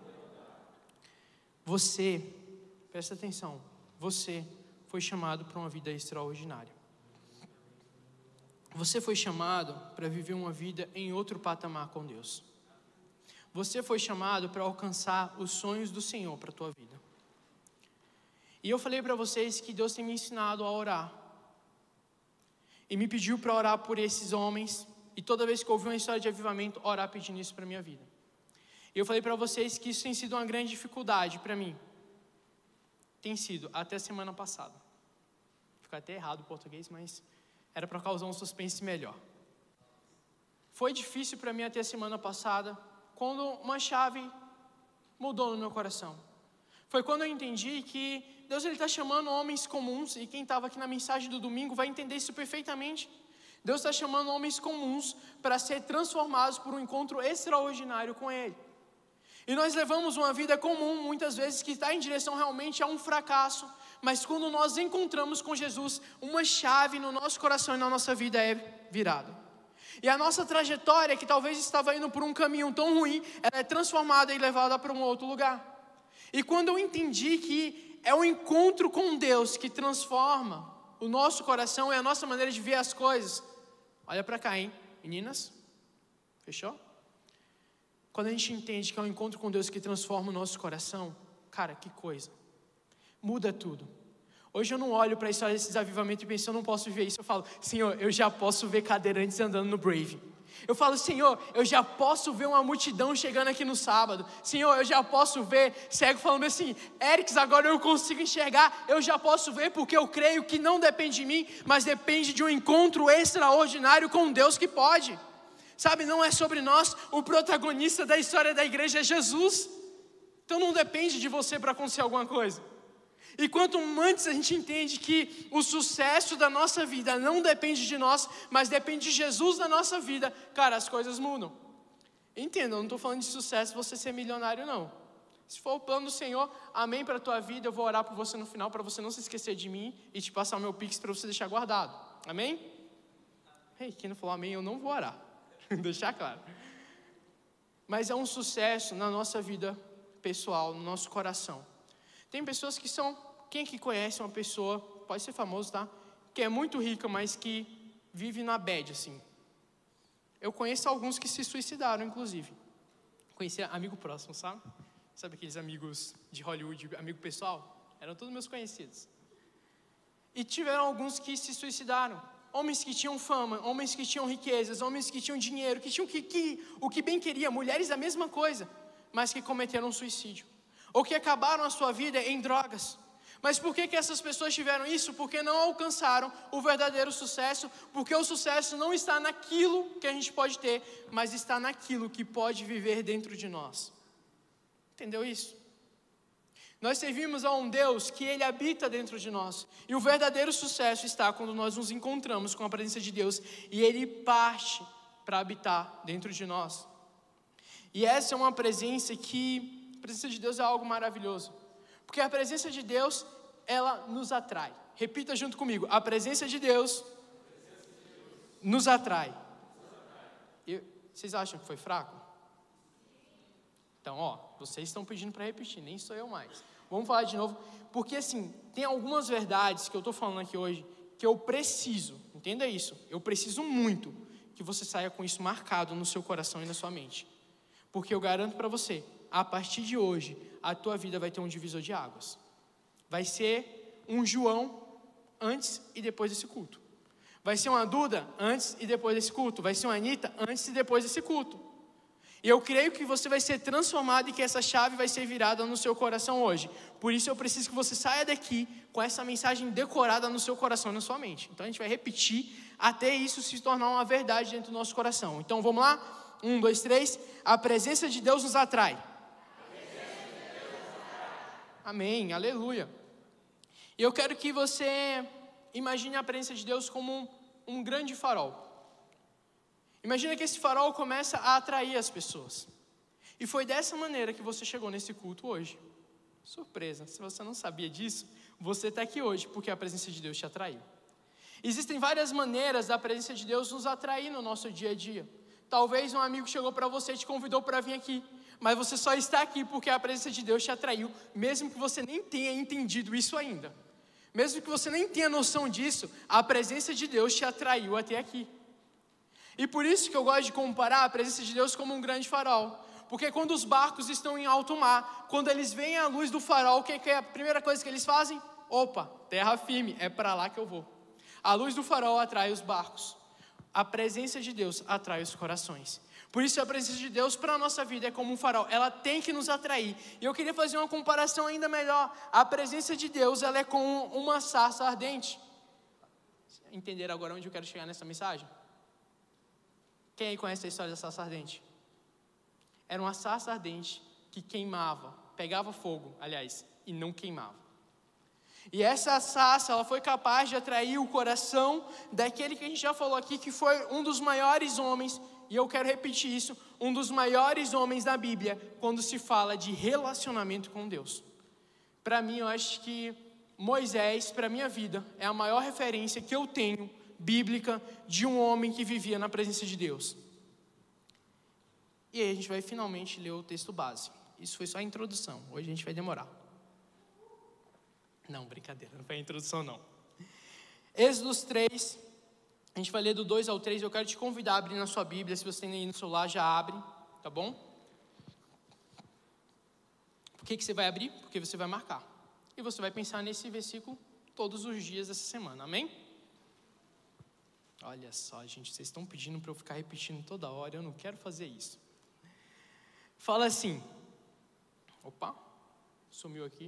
Você, presta atenção, você foi chamado para uma vida extraordinária. Você foi chamado para viver uma vida em outro patamar com Deus. Você foi chamado para alcançar os sonhos do Senhor para a tua vida. E eu falei para vocês que Deus tem me ensinado a orar. E me pediu para orar por esses homens. E toda vez que eu ouvir uma história de avivamento, orar pedindo isso para a minha vida. E eu falei para vocês que isso tem sido uma grande dificuldade para mim. Tem sido, até a semana passada. Ficou até errado o português, mas era para causar um suspense melhor. Foi difícil para mim até a semana passada, quando uma chave mudou no meu coração. Foi quando eu entendi que Deus está chamando homens comuns, e quem estava aqui na mensagem do domingo vai entender isso perfeitamente. Deus está chamando homens comuns para ser transformados por um encontro extraordinário com Ele. E nós levamos uma vida comum, muitas vezes, que está em direção realmente a um fracasso. Mas quando nós encontramos com Jesus, uma chave no nosso coração e na nossa vida é virada. E a nossa trajetória, que talvez estava indo por um caminho tão ruim, ela é transformada e levada para um outro lugar. E quando eu entendi que é o encontro com Deus que transforma o nosso coração e a nossa maneira de ver as coisas. Olha para cá, hein, meninas? Fechou? Quando a gente entende que é um encontro com Deus que transforma o nosso coração, cara, que coisa. Muda tudo. Hoje eu não olho para a história desses avivamentos e penso, eu não posso viver isso. Eu falo, Senhor, eu já posso ver cadeirantes andando no Brave. Eu falo, Senhor, eu já posso ver uma multidão chegando aqui no sábado. Senhor, eu já posso ver cego falando assim, Erics, agora eu consigo enxergar. Eu já posso ver porque eu creio que não depende de mim, mas depende de um encontro extraordinário com Deus que pode. Sabe, não é sobre nós, o protagonista da história da igreja é Jesus. Então não depende de você para acontecer alguma coisa. E quanto antes a gente entende que o sucesso da nossa vida não depende de nós, mas depende de Jesus na nossa vida, cara, as coisas mudam. Entenda, eu não estou falando de sucesso você ser milionário, não. Se for o plano do Senhor, amém para a tua vida, eu vou orar por você no final, para você não se esquecer de mim e te passar o meu Pix para você deixar guardado. Amém? Ei, quem não falou amém, eu não vou orar. Deixar claro. Mas é um sucesso na nossa vida pessoal, no nosso coração. Tem pessoas que são, quem aqui conhece uma pessoa, pode ser famoso, tá? Que é muito rica, mas que vive na bad, assim. Eu conheço alguns que se suicidaram, inclusive. Conheci amigo próximo, sabe? Sabe aqueles amigos de Hollywood, amigo pessoal? Eram todos meus conhecidos. E tiveram alguns que se suicidaram. Homens que tinham fama, homens que tinham riquezas, homens que tinham dinheiro, que tinham que, que, o que bem queria, mulheres a mesma coisa, mas que cometeram um suicídio. Ou que acabaram a sua vida em drogas. Mas por que que essas pessoas tiveram isso? Porque não alcançaram o verdadeiro sucesso, porque o sucesso não está naquilo que a gente pode ter, mas está naquilo que pode viver dentro de nós. Entendeu isso? Nós servimos a um Deus que Ele habita dentro de nós. E o verdadeiro sucesso está quando nós nos encontramos com a presença de Deus e Ele parte para habitar dentro de nós. E essa é uma presença que... A presença de Deus é algo maravilhoso, porque a presença de Deus, ela nos atrai. Repita junto comigo, a presença de Deus nos atrai. E, vocês acham que foi fraco? Então, ó, vocês estão pedindo para repetir, nem sou eu mais. Vamos falar de novo, porque assim, tem algumas verdades que eu estou falando aqui hoje, que eu preciso, entenda isso, eu preciso muito que você saia com isso marcado no seu coração e na sua mente. Porque eu garanto para você, a partir de hoje, a tua vida vai ter um divisor de águas. Vai ser um João antes e depois desse culto. Vai ser uma Duda antes e depois desse culto. Vai ser uma Anitta antes e depois desse culto. E eu creio que você vai ser transformado e que essa chave vai ser virada no seu coração hoje. Por isso eu preciso que você saia daqui com essa mensagem decorada no seu coração e na sua mente. Então a gente vai repetir até isso se tornar uma verdade dentro do nosso coração. Então vamos lá? Um, dois, três. A presença de Deus nos atrai. Amém, aleluia. E eu quero que você imagine a presença de Deus como um, um grande farol. Imagina que esse farol começa a atrair as pessoas. E foi dessa maneira que você chegou nesse culto hoje. Surpresa, se você não sabia disso, você está aqui hoje porque a presença de Deus te atraiu. Existem várias maneiras da presença de Deus nos atrair no nosso dia a dia. Talvez um amigo chegou para você e te convidou para vir aqui. Mas você só está aqui porque a presença de Deus te atraiu, mesmo que você nem tenha entendido isso ainda. Mesmo que você nem tenha noção disso, a presença de Deus te atraiu até aqui. E por isso que eu gosto de comparar a presença de Deus como um grande farol. Porque quando os barcos estão em alto mar, quando eles veem a luz do farol, o que é a primeira coisa que eles fazem? Opa, terra firme, é para lá que eu vou. A luz do farol atrai os barcos. A presença de Deus atrai os corações. Por isso a presença de Deus para a nossa vida é como um farol, ela tem que nos atrair. E eu queria fazer uma comparação ainda melhor. A presença de Deus, ela é como uma sarça ardente. Entenderam agora onde eu quero chegar nessa mensagem? Quem aí conhece a história da sarça ardente? Era uma sarça ardente que queimava, pegava fogo, aliás, e não queimava. E essa sarça, ela foi capaz de atrair o coração daquele que a gente já falou aqui, que foi um dos maiores homens, e eu quero repetir isso, um dos maiores homens da Bíblia, quando se fala de relacionamento com Deus. Para mim, eu acho que Moisés, para a minha vida, é a maior referência que eu tenho, bíblica, de um homem que vivia na presença de Deus. E aí a gente vai finalmente ler o texto base. Isso foi só a introdução, hoje a gente vai demorar. Não, brincadeira, não foi a introdução não. Êxodo três, a gente vai ler do dois ao três, eu quero te convidar a abrir na sua Bíblia, se você tem aí no celular, já abre, tá bom? Por que que você vai abrir? Porque você vai marcar. E você vai pensar nesse versículo todos os dias dessa semana, amém? Olha só, gente, vocês estão pedindo para eu ficar repetindo toda hora, eu não quero fazer isso. Fala assim, opa, sumiu aqui.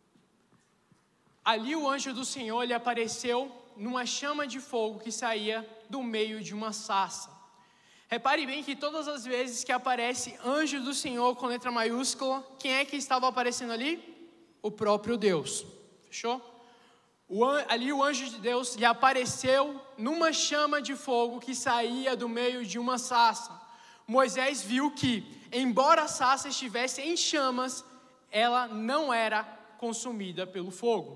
Ali o anjo do Senhor lhe apareceu numa chama de fogo que saía do meio de uma sarça. Repare bem que todas as vezes que aparece anjo do Senhor com letra maiúscula, quem é que estava aparecendo ali? O próprio Deus. Fechou? O, ali o anjo de Deus lhe apareceu numa chama de fogo que saía do meio de uma sarça. Moisés viu que, embora a sarça estivesse em chamas, ela não era consumida pelo fogo.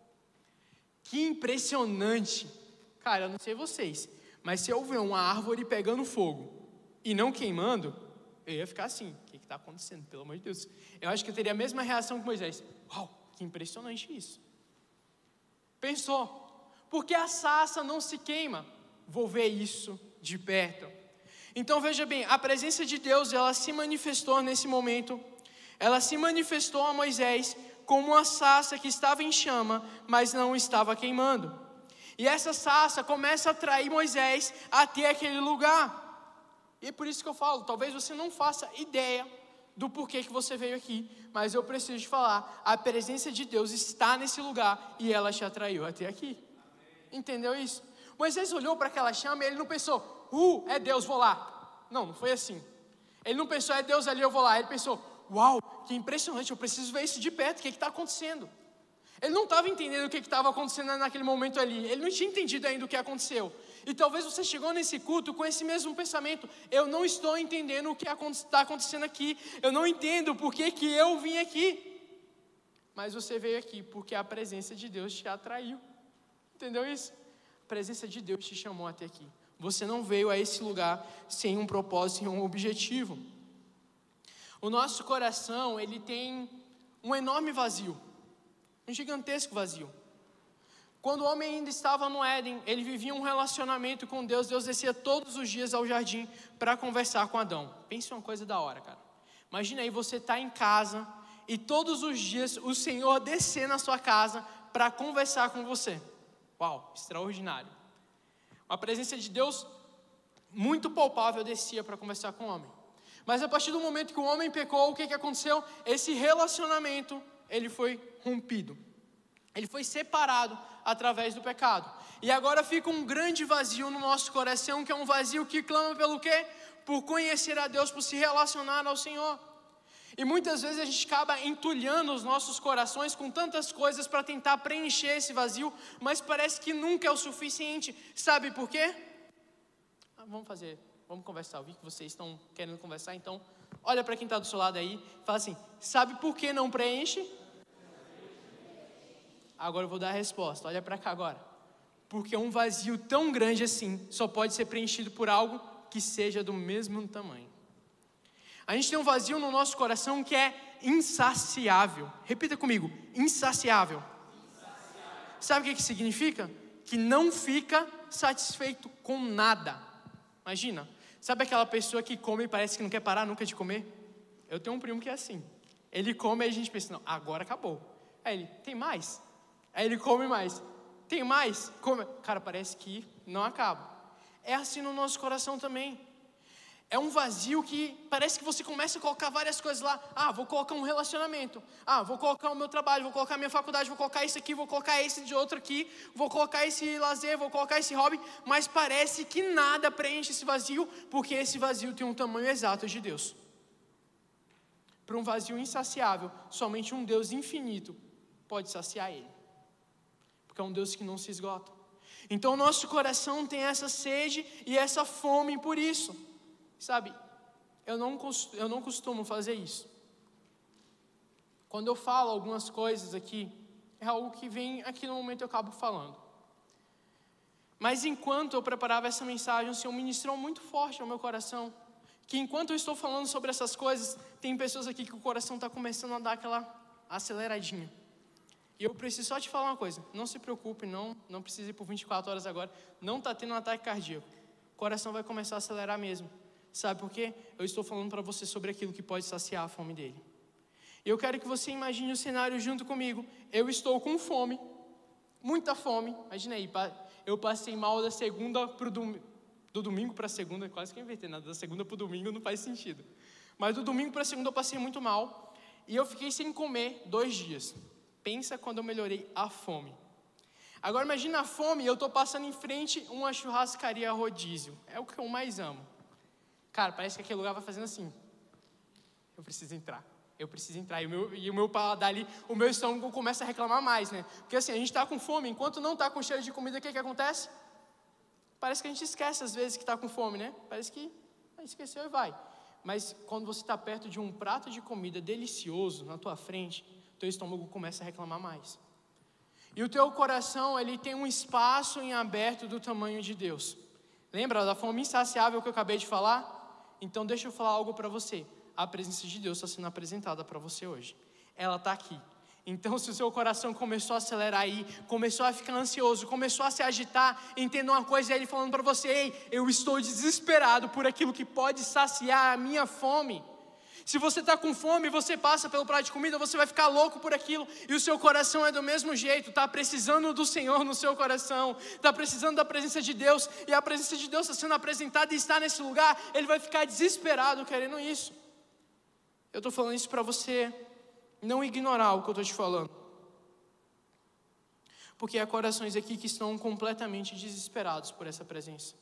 Que impressionante! Cara, eu não sei vocês, mas se eu ver uma árvore pegando fogo e não queimando, eu ia ficar assim, o que está acontecendo? Pelo amor de Deus. Eu acho que eu teria a mesma reação que Moisés. Uau, que impressionante isso. Pensou, porque a sarça não se queima? Vou ver isso de perto. Então veja bem, a presença de Deus, ela se manifestou nesse momento, ela se manifestou a Moisés como uma sarça que estava em chama, mas não estava queimando. E essa sarça começa a atrair Moisés até aquele lugar. E é por isso que eu falo, talvez você não faça ideia do porquê que você veio aqui, mas eu preciso te falar, a presença de Deus está nesse lugar e ela te atraiu até aqui. Entendeu isso? Moisés olhou para aquela chama e ele não pensou, uh, é Deus, vou lá. Não, não foi assim. Ele não pensou, é Deus ali, eu vou lá. Ele pensou, uau, que impressionante, eu preciso ver isso de perto, o que está acontecendo? Ele não estava entendendo o que estava acontecendo naquele momento ali, ele não tinha entendido ainda o que aconteceu. E talvez você chegou nesse culto com esse mesmo pensamento, eu não estou entendendo o que está acontecendo aqui, eu não entendo por que que eu vim aqui. Mas você veio aqui porque a presença de Deus te atraiu, entendeu isso? A presença de Deus te chamou até aqui. Você não veio a esse lugar sem um propósito e um objetivo. O nosso coração, ele tem um enorme vazio, um gigantesco vazio. Quando o homem ainda estava no Éden, ele vivia um relacionamento com Deus. Deus descia todos os dias ao jardim para conversar com Adão. Pense uma coisa da hora, cara. Imagina aí você estar em casa e todos os dias o Senhor descer na sua casa para conversar com você. Uau, extraordinário. A presença de Deus muito palpável descia para conversar com o homem. Mas a partir do momento que o homem pecou, o que, que aconteceu? Esse relacionamento, ele foi rompido. Ele foi separado através do pecado. E agora fica um grande vazio no nosso coração, que é um vazio que clama pelo quê? Por conhecer a Deus, por se relacionar ao Senhor. E muitas vezes a gente acaba entulhando os nossos corações com tantas coisas para tentar preencher esse vazio, mas parece que nunca é o suficiente. Sabe por quê? Ah, vamos fazer, vamos conversar. Eu vi que vocês estão querendo conversar, então olha para quem está do seu lado aí e fala assim, sabe por que não preenche? Agora eu vou dar a resposta, olha para cá agora. Porque um vazio tão grande assim só pode ser preenchido por algo que seja do mesmo tamanho. A gente tem um vazio no nosso coração que é insaciável. Repita comigo, insaciável. insaciável. Sabe o que, que significa? Que não fica satisfeito com nada. Imagina, sabe aquela pessoa que come e parece que não quer parar nunca de comer? Eu tenho um primo que é assim. Ele come e a gente pensa, não, agora acabou. Aí ele, tem mais? Aí ele come mais. Tem mais? Come. Cara, parece que não acaba. É assim no nosso coração também. É um vazio que parece que você começa a colocar várias coisas lá. Ah, vou colocar um relacionamento. Ah, vou colocar o meu trabalho, vou colocar a minha faculdade, vou colocar isso aqui, vou colocar esse de outro aqui, vou colocar esse lazer, vou colocar esse hobby. Mas parece que nada preenche esse vazio, porque esse vazio tem um tamanho exato de Deus. Para um vazio insaciável, somente um Deus infinito pode saciar ele. Porque é um Deus que não se esgota. Então nosso coração tem essa sede e essa fome por isso. Sabe, eu não, eu não costumo fazer isso. Quando eu falo algumas coisas aqui, é algo que vem aqui no momento eu acabo falando. Mas enquanto eu preparava essa mensagem, o Senhor ministrou muito forte ao meu coração. Que enquanto eu estou falando sobre essas coisas, tem pessoas aqui que o coração está começando a dar aquela aceleradinha. E eu preciso só te falar uma coisa, não se preocupe, não, não precisa ir por vinte e quatro horas agora, não está tendo um ataque cardíaco. O coração vai começar a acelerar mesmo. Sabe por quê? Eu estou falando para você sobre aquilo que pode saciar a fome dele. Eu quero que você imagine o cenário junto comigo. Eu estou com fome. muita fome. Imagina aí, eu passei mal da segunda pro domingo, do domingo para segunda, quase que invertei, nada, da segunda para o domingo não faz sentido. Mas do domingo para segunda eu passei muito mal e eu fiquei sem comer dois dias. Pensa quando eu melhorei a fome. Agora imagina a fome e eu estou passando em frente a uma churrascaria rodízio. É o que eu mais amo. Cara, parece que aquele lugar vai fazendo assim. Eu preciso entrar. Eu preciso entrar. E o meu, e o meu paladar ali, o meu estômago começa a reclamar mais, né? Porque assim, a gente está com fome, enquanto não está com cheiro de comida, o que que acontece? Parece que a gente esquece às vezes que está com fome, né? Parece que ah, esqueceu e vai. Mas quando você está perto de um prato de comida delicioso na tua frente, teu estômago começa a reclamar mais. E o teu coração, ele tem um espaço em aberto do tamanho de Deus. Lembra da fome insaciável que eu acabei de falar? Então deixa eu falar algo para você. A presença de Deus está sendo apresentada para você hoje. Ela está aqui. Então, se o seu coração começou a acelerar aí, começou a ficar ansioso, começou a se agitar, entenda uma coisa, é Ele falando para você: ei, eu estou desesperado por aquilo que pode saciar a minha fome. Se você está com fome e você passa pelo prato de comida, você vai ficar louco por aquilo, e o seu coração é do mesmo jeito, está precisando do Senhor no seu coração, está precisando da presença de Deus, e a presença de Deus está sendo apresentada e está nesse lugar, ele vai ficar desesperado querendo isso. Eu estou falando isso para você não ignorar o que eu estou te falando. Porque há corações aqui que estão completamente desesperados por essa presença.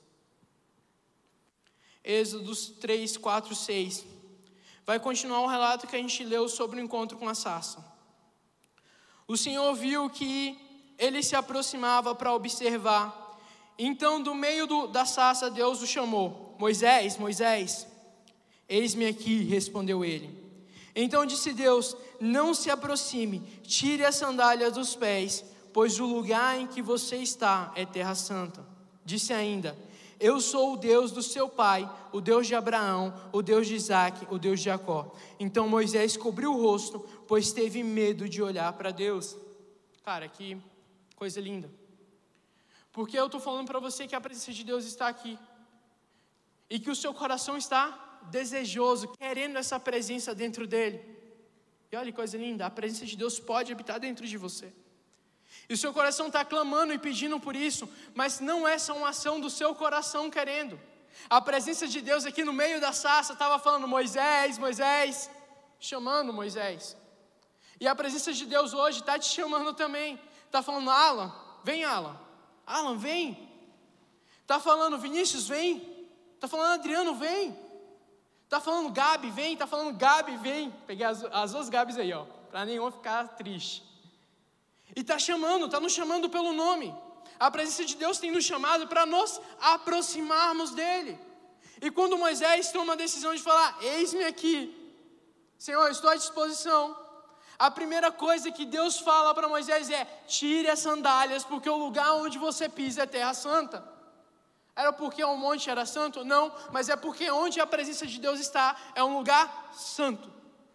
Êxodo três, quatro, seis. Vai continuar o relato que a gente leu sobre o encontro com a sarça. O Senhor viu que ele se aproximava para observar. Então, do meio do, da sarça, Deus o chamou: Moisés, Moisés. Eis-me aqui, respondeu ele. Então disse Deus: não se aproxime, tire a sandália dos pés, pois o lugar em que você está é terra santa. Disse ainda: eu sou o Deus do seu pai, o Deus de Abraão, o Deus de Isaque, o Deus de Jacó. Então Moisés cobriu o rosto, pois teve medo de olhar para Deus. Cara, que coisa linda. Porque eu estou falando para você que a presença de Deus está aqui. E que o seu coração está desejoso, querendo essa presença dentro dele. E olha que coisa linda, a presença de Deus pode habitar dentro de você. E o seu coração está clamando e pedindo por isso, mas não é só uma ação do seu coração querendo. A presença de Deus aqui no meio da sarça estava falando: Moisés, Moisés, chamando Moisés. E a presença de Deus hoje está te chamando também. Está falando: Alan, vem Alan. Alan, vem. Está falando: Vinícius, vem. Está falando: Adriano, vem. Está falando: Gabi, vem. Está falando: Gabi, vem. Peguei as, as duas Gabis aí, ó, para nenhuma ficar triste. E está chamando, está nos chamando pelo nome. A presença de Deus tem nos chamado para nos aproximarmos dele. E quando Moisés toma a decisão de falar: eis-me aqui, Senhor, eu estou à disposição. A primeira coisa que Deus fala para Moisés é: tire as sandálias, porque o lugar onde você pisa é terra santa. Era porque o monte era santo? Não, mas é porque onde a presença de Deus está é um lugar santo.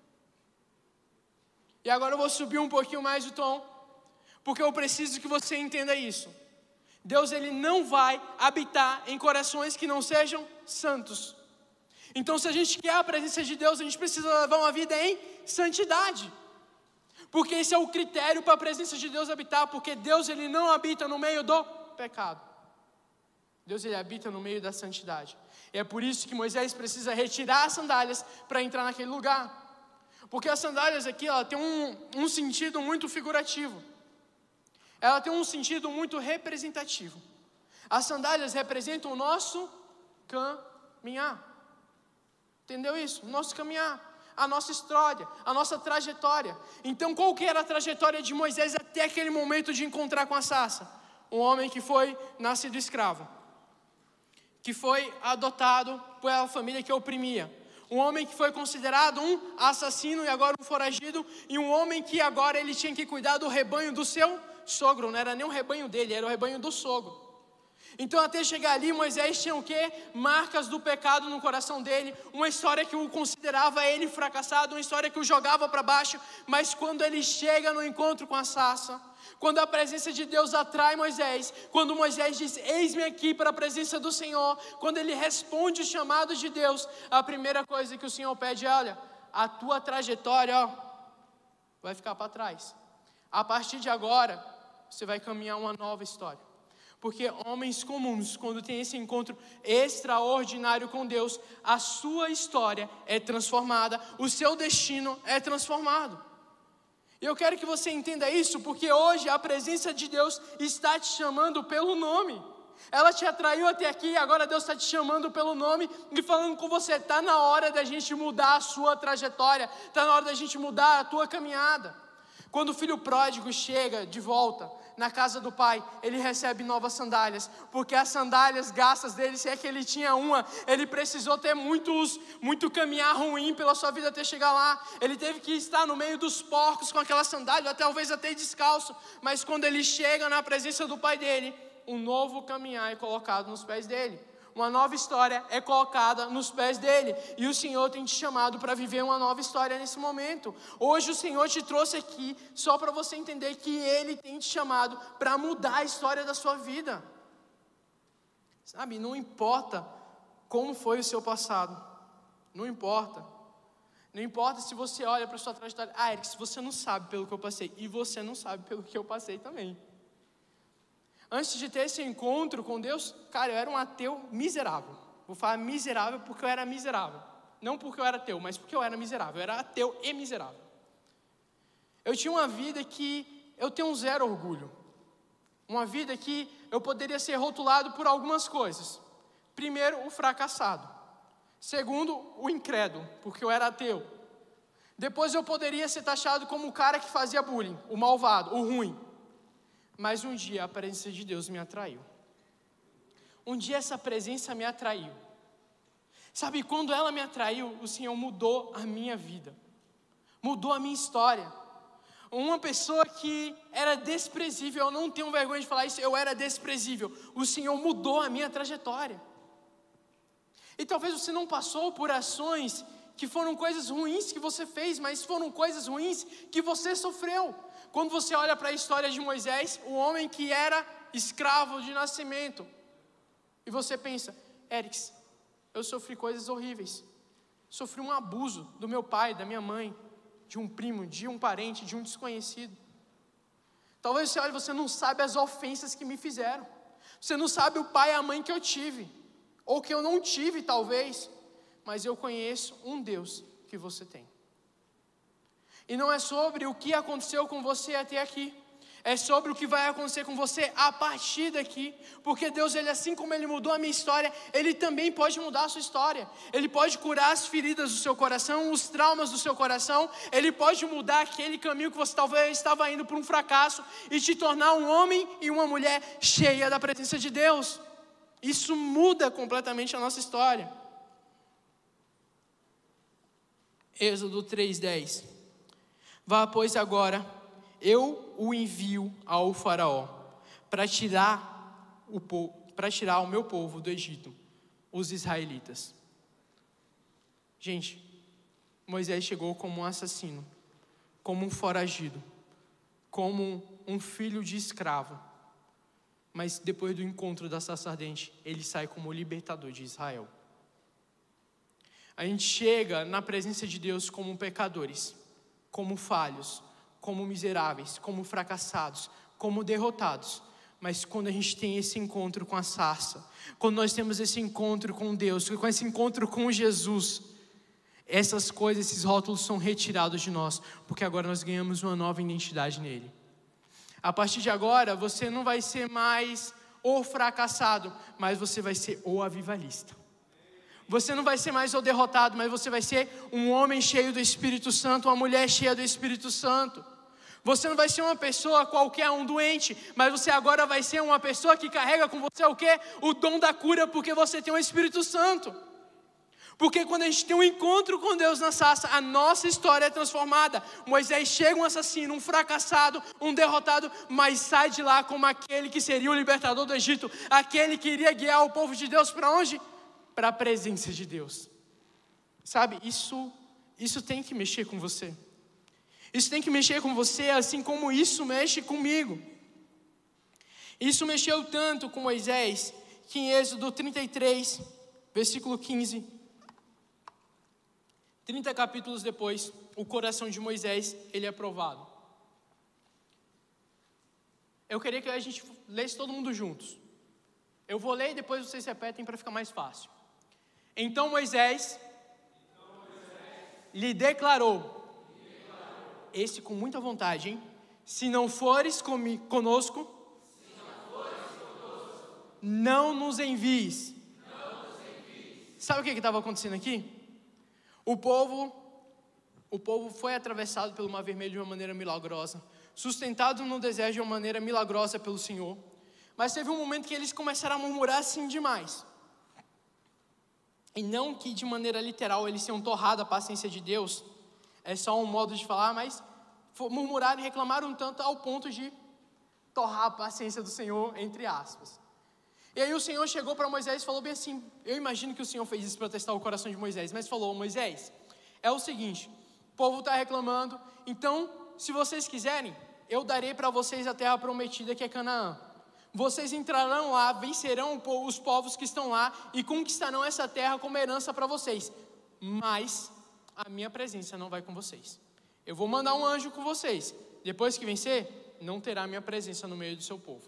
E agora eu vou subir um pouquinho mais o tom, porque eu preciso que você entenda isso. Deus, ele não vai habitar em corações que não sejam santos. Então, se a gente quer a presença de Deus, a gente precisa levar uma vida em santidade. Porque esse é o critério para a presença de Deus habitar, porque Deus, ele não habita no meio do pecado. Deus, ele habita no meio da santidade. E é por isso que Moisés precisa retirar as sandálias para entrar naquele lugar. Porque as sandálias aqui, ela tem um, um sentido muito figurativo. Ela tem um sentido muito representativo. As sandálias representam o nosso caminhar. Entendeu isso? O nosso caminhar, a nossa história, a nossa trajetória. Então, qual que era a trajetória de Moisés até aquele momento de encontrar com a sarça? Um homem que foi nascido escravo, que foi adotado pela família que oprimia. Um homem que foi considerado um assassino e agora um foragido. E um homem que agora ele tinha que cuidar do rebanho do seu sogro. Não era nem o rebanho dele, era o rebanho do sogro. Então até chegar ali, Moisés tinha o quê? Marcas do pecado no coração dele. Uma história que o considerava ele fracassado. Uma história que o jogava para baixo. Mas quando ele chega no encontro com a sarça, quando a presença de Deus atrai Moisés, quando Moisés diz: eis-me aqui para a presença do Senhor, quando ele responde o chamado de Deus, a primeira coisa que o Senhor pede é: olha, a tua trajetória, ó, vai ficar para trás. A partir de agora, você vai caminhar uma nova história. Porque homens comuns, quando tem esse encontro extraordinário com Deus, a sua história é transformada, o seu destino é transformado. E eu quero que você entenda isso, porque hoje a presença de Deus está te chamando pelo nome. Ela te atraiu até aqui e agora Deus está te chamando pelo nome e falando com você. Está na hora da gente mudar a sua trajetória, está na hora da gente mudar a tua caminhada. Quando o filho pródigo chega de volta na casa do pai, ele recebe novas sandálias, porque as sandálias gastas dele, se é que ele tinha uma, ele precisou ter muitos, muito caminhar ruim pela sua vida até chegar lá. Ele teve que estar no meio dos porcos com aquela sandália, ou talvez até descalço, mas quando ele chega na presença do pai dele, um novo caminhar é colocado nos pés dele. Uma nova história é colocada nos pés dele. E o Senhor tem te chamado para viver uma nova história nesse momento. Hoje o Senhor te trouxe aqui só para você entender que Ele tem te chamado para mudar a história da sua vida. Sabe, não importa como foi o seu passado. Não importa. Não importa se você olha para a sua trajetória. Ah, Eric, se você não sabe pelo que eu passei. E você não sabe pelo que eu passei também. Antes de ter esse encontro com Deus, cara, eu era um ateu miserável. Vou falar miserável porque eu era miserável. Não porque eu era ateu, mas porque eu era miserável. Eu era ateu e miserável. Eu tinha uma vida que eu tenho um zero orgulho. Uma vida que eu poderia ser rotulado por algumas coisas. Primeiro, o fracassado. Segundo, o incrédulo, porque eu era ateu. Depois eu poderia ser taxado como o cara que fazia bullying, o malvado, o ruim. Mas um dia a presença de Deus me atraiu. Um dia essa presença me atraiu. Sabe, quando ela me atraiu, o Senhor mudou a minha vida. Mudou a minha história. Uma pessoa que era desprezível, eu não tenho vergonha de falar isso, eu era desprezível. O Senhor mudou a minha trajetória. E talvez você não passou por ações que foram coisas ruins que você fez, mas foram coisas ruins que você sofreu. Quando você olha para a história de Moisés, o homem que era escravo de nascimento, e você pensa, Eric, eu sofri coisas horríveis. Sofri um abuso do meu pai, da minha mãe, de um primo, de um parente, de um desconhecido. Talvez você olhe e você não sabe as ofensas que me fizeram. Você não sabe o pai e a mãe que eu tive, ou que eu não tive talvez, mas eu conheço um Deus que você tem. E não é sobre o que aconteceu com você até aqui. É sobre o que vai acontecer com você a partir daqui. Porque Deus, Ele, assim como Ele mudou a minha história, Ele também pode mudar a sua história. Ele pode curar as feridas do seu coração, os traumas do seu coração. Ele pode mudar aquele caminho que você talvez estava indo por um fracasso e te tornar um homem e uma mulher cheia da presença de Deus. Isso muda completamente a nossa história. Êxodo três, dez. Vá, pois, agora, eu o envio ao faraó, para tirar, o povo, para tirar o meu povo do Egito, os israelitas. Gente, Moisés chegou como um assassino, como um foragido, como um filho de escravo. Mas depois do encontro da sarça ardente, ele sai como o libertador de Israel. A gente chega na presença de Deus como pecadores, como falhos, como miseráveis, como fracassados, como derrotados. Mas quando a gente tem esse encontro com a sarça, quando nós temos esse encontro com Deus, com esse encontro com Jesus, essas coisas, esses rótulos são retirados de nós, porque agora nós ganhamos uma nova identidade nele. A partir de agora, você não vai ser mais o fracassado, mas você vai ser o avivalista. Você não vai ser mais o derrotado, mas você vai ser um homem cheio do Espírito Santo, uma mulher cheia do Espírito Santo. Você não vai ser uma pessoa qualquer, um doente, mas você agora vai ser uma pessoa que carrega com você o quê? O dom da cura, porque você tem o Espírito Santo. Porque quando a gente tem um encontro com Deus na sarça, a nossa história é transformada. Moisés chega um assassino, um fracassado, um derrotado, mas sai de lá como aquele que seria o libertador do Egito, aquele que iria guiar o povo de Deus para onde? Para a presença de Deus. Sabe, isso, isso tem que mexer com você. Isso tem que mexer com você, assim como isso mexe comigo. Isso mexeu tanto com Moisés, que em Êxodo trinta e três, versículo quinze, trinta capítulos depois, o coração de Moisés, ele é provado. eu queria que a gente lesse todo mundo juntos. Eu vou ler e depois vocês repetem para ficar mais fácil. Então Moisés, então Moisés lhe declarou, lhe declarou, esse com muita vontade, hein? Se não fores comi, conosco, se não, fores conosco não, nos envies. não nos envies. Sabe o que estava acontecendo aqui? O povo, o povo foi atravessado pelo Mar Vermelho de uma maneira milagrosa, sustentado no deserto de uma maneira milagrosa pelo Senhor. Mas teve um momento que eles começaram a murmurar assim demais. E não que de maneira literal eles tenham torrado a paciência de Deus, é só um modo de falar, mas murmuraram e reclamaram tanto ao ponto de torrar a paciência do Senhor, entre aspas. E aí o Senhor chegou para Moisés e falou bem assim, eu imagino que o Senhor fez isso para testar o coração de Moisés, mas falou, Moisés, é o seguinte, o povo está reclamando, então se vocês quiserem, eu darei para vocês a terra prometida que é Canaã. Vocês entrarão lá, vencerão os povos que estão lá e conquistarão essa terra como herança para vocês. Mas a minha presença não vai com vocês. Eu vou mandar um anjo com vocês. Depois que vencer, não terá minha presença no meio do seu povo.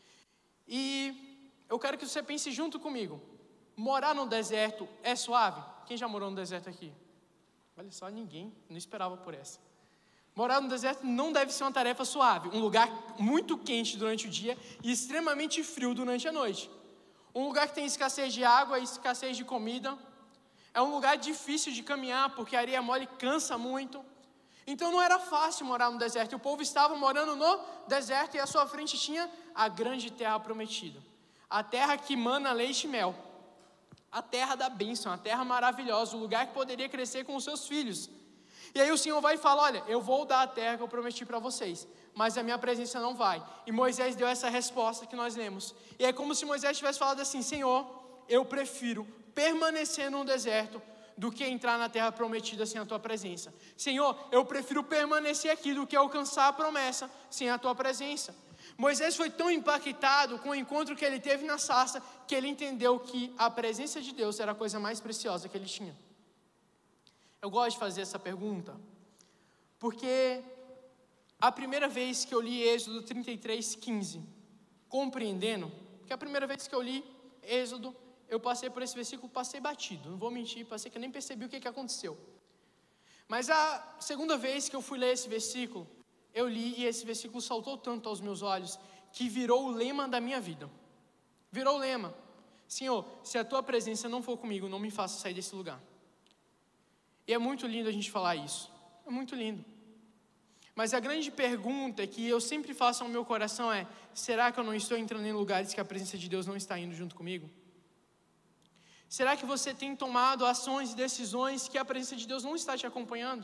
E eu quero que você pense junto comigo. Morar no deserto é suave? Quem já morou no deserto aqui? Olha só, ninguém, não esperava por essa. Morar no deserto não deve ser uma tarefa suave. Um lugar muito quente durante o dia e extremamente frio durante a noite. Um lugar que tem escassez de água e escassez de comida. É um lugar difícil de caminhar porque a areia mole cansa muito. Então não era fácil morar no deserto. O povo estava morando no deserto e à sua frente tinha a grande terra prometida. A terra que mana leite e mel. A terra da bênção, a terra maravilhosa, o lugar que poderia crescer com os seus filhos. E aí o Senhor vai e fala, olha, eu vou dar a terra que eu prometi para vocês, mas a minha presença não vai. E Moisés deu essa resposta que nós lemos. E é como se Moisés tivesse falado assim, Senhor, eu prefiro permanecer no deserto do que entrar na terra prometida sem a tua presença. Senhor, eu prefiro permanecer aqui do que alcançar a promessa sem a tua presença. Moisés foi tão impactado com o encontro que ele teve na sarça, que ele entendeu que a presença de Deus era a coisa mais preciosa que ele tinha. Eu gosto de fazer essa pergunta, porque a primeira vez que eu li Êxodo trinta e três, quinze, compreendendo, porque a primeira vez que eu li Êxodo, eu passei por esse versículo, passei batido, não vou mentir, passei que eu nem percebi o que, que aconteceu. Mas a segunda vez que eu fui ler esse versículo, eu li e esse versículo saltou tanto aos meus olhos, que virou o lema da minha vida. Virou o lema. Senhor, se a tua presença não for comigo, não me faça sair desse lugar. E é muito lindo a gente falar isso, é muito lindo. Mas a grande pergunta que eu sempre faço ao meu coração é, será que eu não estou entrando em lugares que a presença de Deus não está indo junto comigo? Será que você tem tomado ações e decisões que a presença de Deus não está te acompanhando?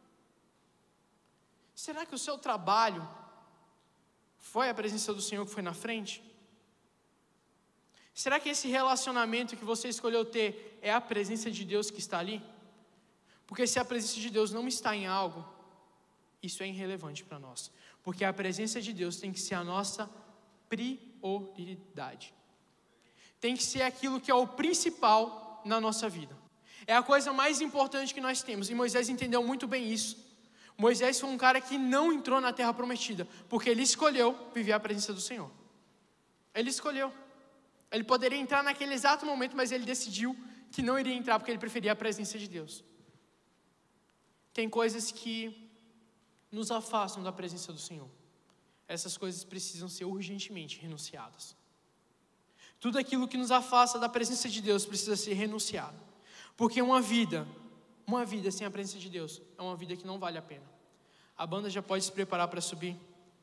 Será que o seu trabalho foi a presença do Senhor que foi na frente? Será que esse relacionamento que você escolheu ter é a presença de Deus que está ali? Porque se a presença de Deus não está em algo, isso é irrelevante para nós. Porque a presença de Deus tem que ser a nossa prioridade. Tem que ser aquilo que é o principal na nossa vida. É a coisa mais importante que nós temos. E Moisés entendeu muito bem isso. Moisés foi um cara que não entrou na terra prometida, porque ele escolheu viver a presença do Senhor. Ele escolheu. Ele poderia entrar naquele exato momento, mas ele decidiu que não iria entrar, porque ele preferia a presença de Deus. Tem coisas que nos afastam da presença do Senhor. Essas coisas precisam ser urgentemente renunciadas. Tudo aquilo que nos afasta da presença de Deus precisa ser renunciado. Porque uma vida, uma vida sem a presença de Deus é uma vida que não vale a pena. A banda já pode se preparar para subir.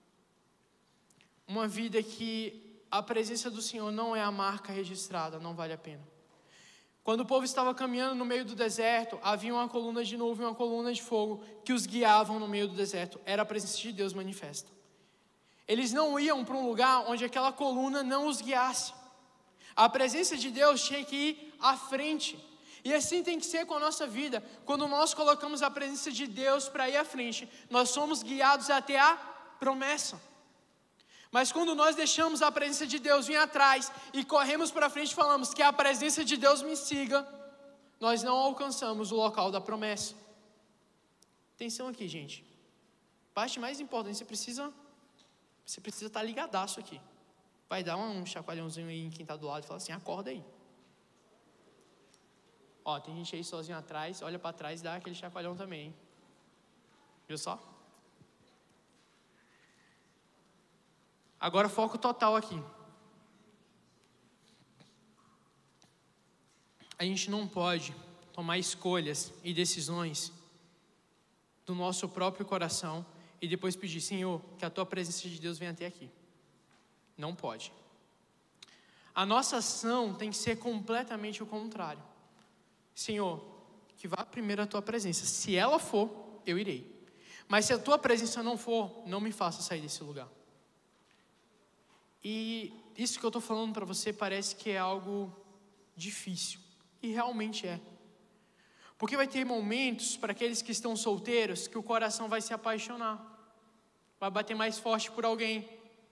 Uma vida que a presença do Senhor não é a marca registrada, não vale a pena. Quando o povo estava caminhando no meio do deserto, havia uma coluna de nuvem e uma coluna de fogo que os guiavam no meio do deserto. Era a presença de Deus manifesta. Eles não iam para um lugar onde aquela coluna não os guiasse. A presença de Deus tinha que ir à frente. E assim tem que ser com a nossa vida. Quando nós colocamos a presença de Deus para ir à frente, nós somos guiados até a promessa. Mas quando nós deixamos a presença de Deus vir atrás e corremos para frente e falamos que a presença de Deus me siga, nós não alcançamos o local da promessa. Atenção aqui, gente. Parte mais importante, você precisa Você precisa estar ligadaço aqui. Vai dar um chacoalhãozinho aí em quem está do lado e fala assim, acorda aí. Ó, tem gente aí sozinho atrás, olha para trás e dá aquele chacoalhão também, hein? Viu só? Agora foco total aqui. A gente não pode tomar escolhas e decisões do nosso próprio coração e depois pedir, Senhor, que a tua presença de Deus venha até aqui. Não pode. A nossa ação tem que ser completamente o contrário. Senhor, que vá primeiro a tua presença. Se ela for, eu irei. Mas se a tua presença não for, não me faça sair desse lugar. E isso que eu estou falando para você parece que é algo difícil. E realmente é. Porque vai ter momentos para aqueles que estão solteiros que o coração vai se apaixonar. Vai bater mais forte por alguém.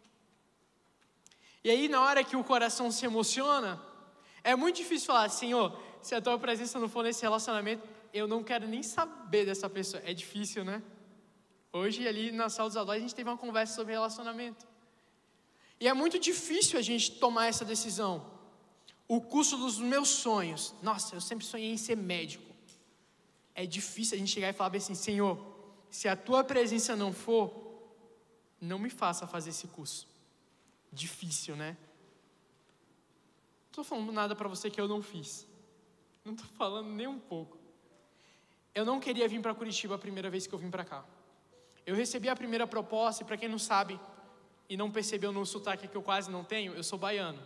E aí na hora que o coração se emociona, é muito difícil falar, Senhor, se a tua presença não for nesse relacionamento, eu não quero nem saber dessa pessoa. É difícil, né? Hoje ali na sala dos adultos a gente teve uma conversa sobre relacionamento. E é muito difícil a gente tomar essa decisão. O custo dos meus sonhos. Nossa, eu sempre sonhei em ser médico. É difícil a gente chegar e falar assim, Senhor, se a tua presença não for, não me faça fazer esse curso. Difícil, né? Não estou falando nada para você que eu não fiz. Não estou falando nem um pouco. Eu não queria vir para Curitiba a primeira vez que eu vim para cá. Eu recebi a primeira proposta, e para quem não sabe, e não percebeu no sotaque que eu quase não tenho, eu sou baiano.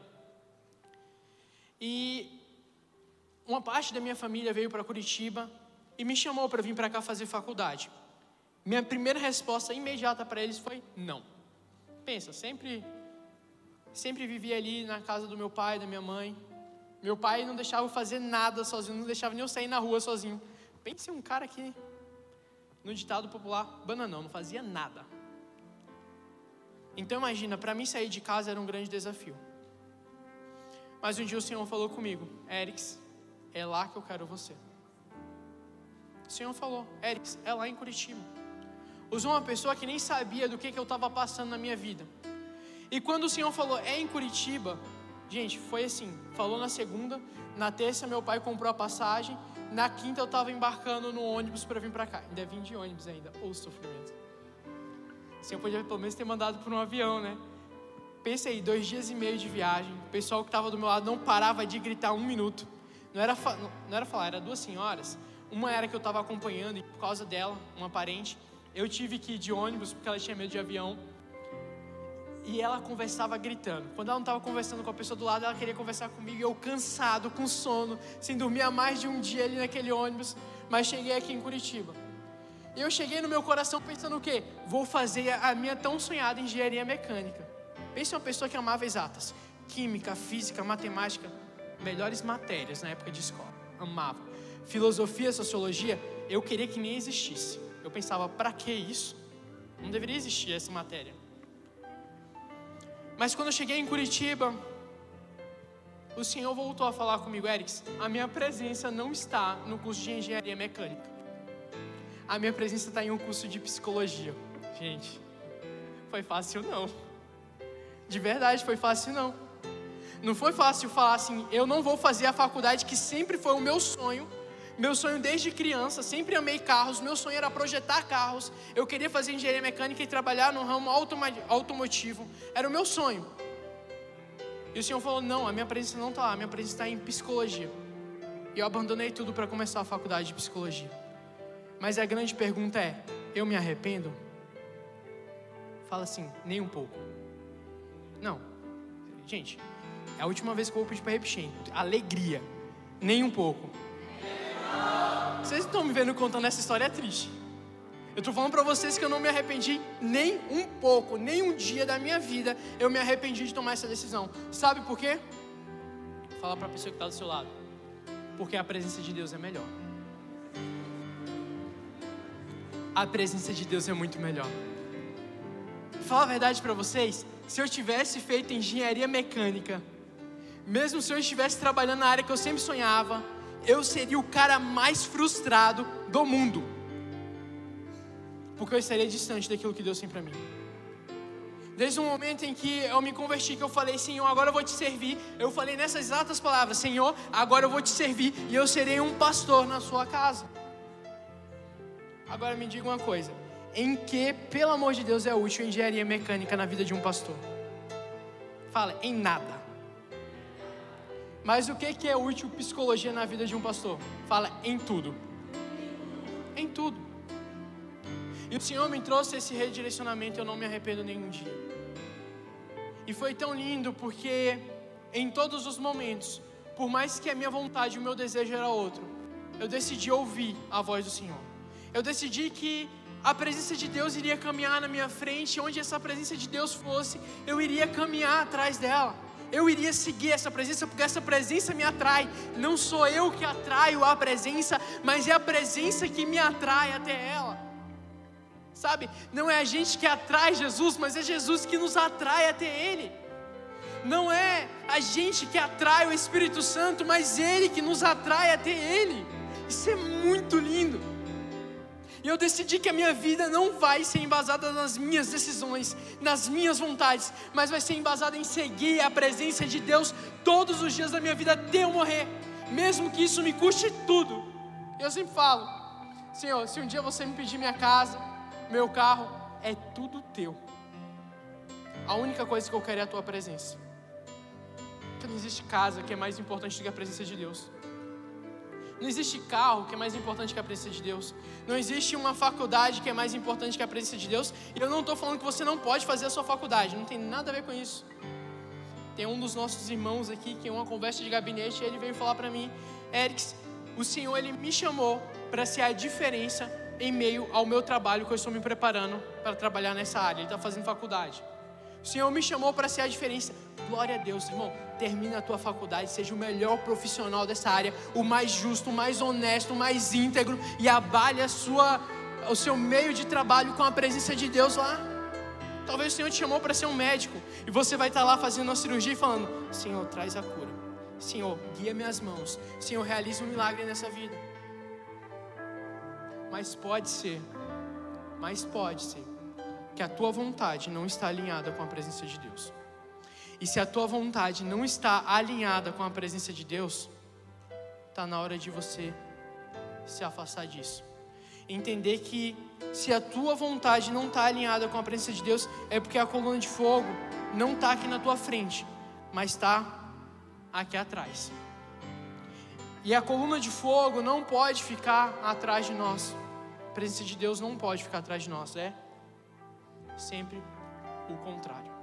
E uma parte da minha família veio para Curitiba e me chamou para vir para cá fazer faculdade. Minha primeira resposta imediata para eles foi não. Pensa, sempre, sempre vivia ali na casa do meu pai, da minha mãe. Meu pai não deixava eu fazer nada sozinho, não deixava nem eu sair na rua sozinho. Pense um cara que, no ditado popular, bananão, não fazia nada. Então imagina, para mim sair de casa era um grande desafio. Mas um dia o Senhor falou comigo, Erics, é lá que eu quero você. O Senhor falou, Erics, é lá em Curitiba. Usou uma pessoa que nem sabia do que, que eu estava passando na minha vida. E quando o Senhor falou, é em Curitiba, gente, foi assim, falou na segunda, na terça meu pai comprou a passagem, na quinta eu estava embarcando no ônibus para vir para cá. Ainda vim de ônibus ainda, ou sofrimento. O Senhor podia pelo menos ter mandado por um avião, né? Pensa aí, dois dias e meio de viagem, o pessoal que estava do meu lado não parava de gritar um minuto. Não era, fa- não era falar, era duas senhoras. Uma era que eu estava acompanhando e por causa dela, uma parente, eu tive que ir de ônibus porque ela tinha medo de avião. E ela conversava gritando. Quando ela não estava conversando com a pessoa do lado, ela queria conversar comigo. E eu cansado, com sono, sem dormir há mais de um dia ali naquele ônibus. Mas cheguei aqui em Curitiba. E eu cheguei no meu coração pensando o quê? Vou fazer a minha tão sonhada engenharia mecânica. Pense em uma pessoa que amava exatas. Química, física, matemática. Melhores matérias na época de escola. Amava. Filosofia, sociologia, eu queria que nem existisse. Eu pensava, pra que isso? Não deveria existir essa matéria. Mas quando eu cheguei em Curitiba, o Senhor voltou a falar comigo, Erics, a minha presença não está no curso de engenharia mecânica. A minha presença está em um curso de psicologia. Gente, foi fácil não. De verdade, foi fácil não. Não foi fácil falar assim, eu não vou fazer a faculdade que sempre foi o meu sonho. Meu sonho desde criança, sempre amei carros, meu sonho era projetar carros. Eu queria fazer engenharia mecânica e trabalhar no ramo automa- automotivo. Era o meu sonho. E o Senhor falou, não, a minha presença não está lá, a minha presença está em psicologia. E eu abandonei tudo para começar a faculdade de psicologia. Mas a grande pergunta é, eu me arrependo? Fala assim, nem um pouco. Não, gente, é a última vez que eu vou pedir para repetir. Alegria, nem um pouco. Vocês estão me vendo contando essa história, é triste. Eu estou falando para vocês que eu não me arrependi nem um pouco, nem um dia da minha vida eu me arrependi de tomar essa decisão. Sabe por quê? Fala para a pessoa que está do seu lado. Porque a presença de Deus é melhor. A presença de Deus é muito melhor. Fala a verdade para vocês, se eu tivesse feito engenharia mecânica, mesmo se eu estivesse trabalhando na área que eu sempre sonhava, eu seria o cara mais frustrado do mundo. Porque eu estaria distante daquilo que Deus tem para mim. Desde o momento em que eu me converti, que eu falei, Senhor, agora eu vou te servir. Eu falei nessas exatas palavras, Senhor, agora eu vou te servir e eu serei um pastor na sua casa. Agora me diga uma coisa, em que, pelo amor de Deus, é útil engenharia mecânica na vida de um pastor? Fala, em nada. Mas o que que é útil psicologia na vida de um pastor? Fala, em tudo. Em tudo. E o Senhor me trouxe esse redirecionamento, eu não me arrependo nenhum dia. E foi tão lindo porque em todos os momentos, por mais que a minha vontade, o meu desejo era outro, eu decidi ouvir a voz do Senhor. Eu decidi que a presença de Deus iria caminhar na minha frente, onde essa presença de Deus fosse, eu iria caminhar atrás dela. Eu iria seguir essa presença, porque essa presença me atrai. Não sou eu que atraio a presença, mas é a presença que me atrai até ela. Sabe, não é a gente que atrai Jesus, mas é Jesus que nos atrai até Ele. Não é a gente que atrai o Espírito Santo, mas Ele que nos atrai até Ele. Isso é muito lindo. E eu decidi que a minha vida não vai ser embasada nas minhas decisões, nas minhas vontades, mas vai ser embasada em seguir a presença de Deus todos os dias da minha vida até eu morrer, mesmo que isso me custe tudo. Eu sempre falo, Senhor, se um dia você me pedir minha casa, meu carro, é tudo teu. A única coisa que eu quero é a tua presença. Porque não existe casa que é mais importante do que a presença de Deus. Não existe carro que é mais importante que a presença de Deus. Não existe uma faculdade que é mais importante que a presença de Deus. E eu não estou falando que você não pode fazer a sua faculdade. Não tem nada a ver com isso. Tem um dos nossos irmãos aqui que em uma conversa de gabinete, ele veio falar para mim, Erics, o Senhor ele me chamou para ser a diferença em meio ao meu trabalho que eu estou me preparando para trabalhar nessa área. Ele está fazendo faculdade. O Senhor me chamou para ser a diferença. Glória a Deus, irmão. Termina a tua faculdade, seja o melhor profissional dessa área, o mais justo, o mais honesto, o mais íntegro, e abale a sua, o seu meio de trabalho com a presença de Deus lá. Talvez o Senhor te chamou para ser um médico e você vai estar lá fazendo uma cirurgia e falando, Senhor, traz a cura. Senhor, guia minhas mãos. Senhor, realiza um milagre nessa vida. Mas pode ser, mas pode ser que a tua vontade não está alinhada com a presença de Deus. E se a tua vontade não está alinhada com a presença de Deus, está na hora de você se afastar disso. Entender que se a tua vontade não está alinhada com a presença de Deus, é porque a coluna de fogo não está aqui na tua frente, mas está aqui atrás. E a coluna de fogo não pode ficar atrás de nós. A presença de Deus não pode ficar atrás de nós, é sempre o contrário.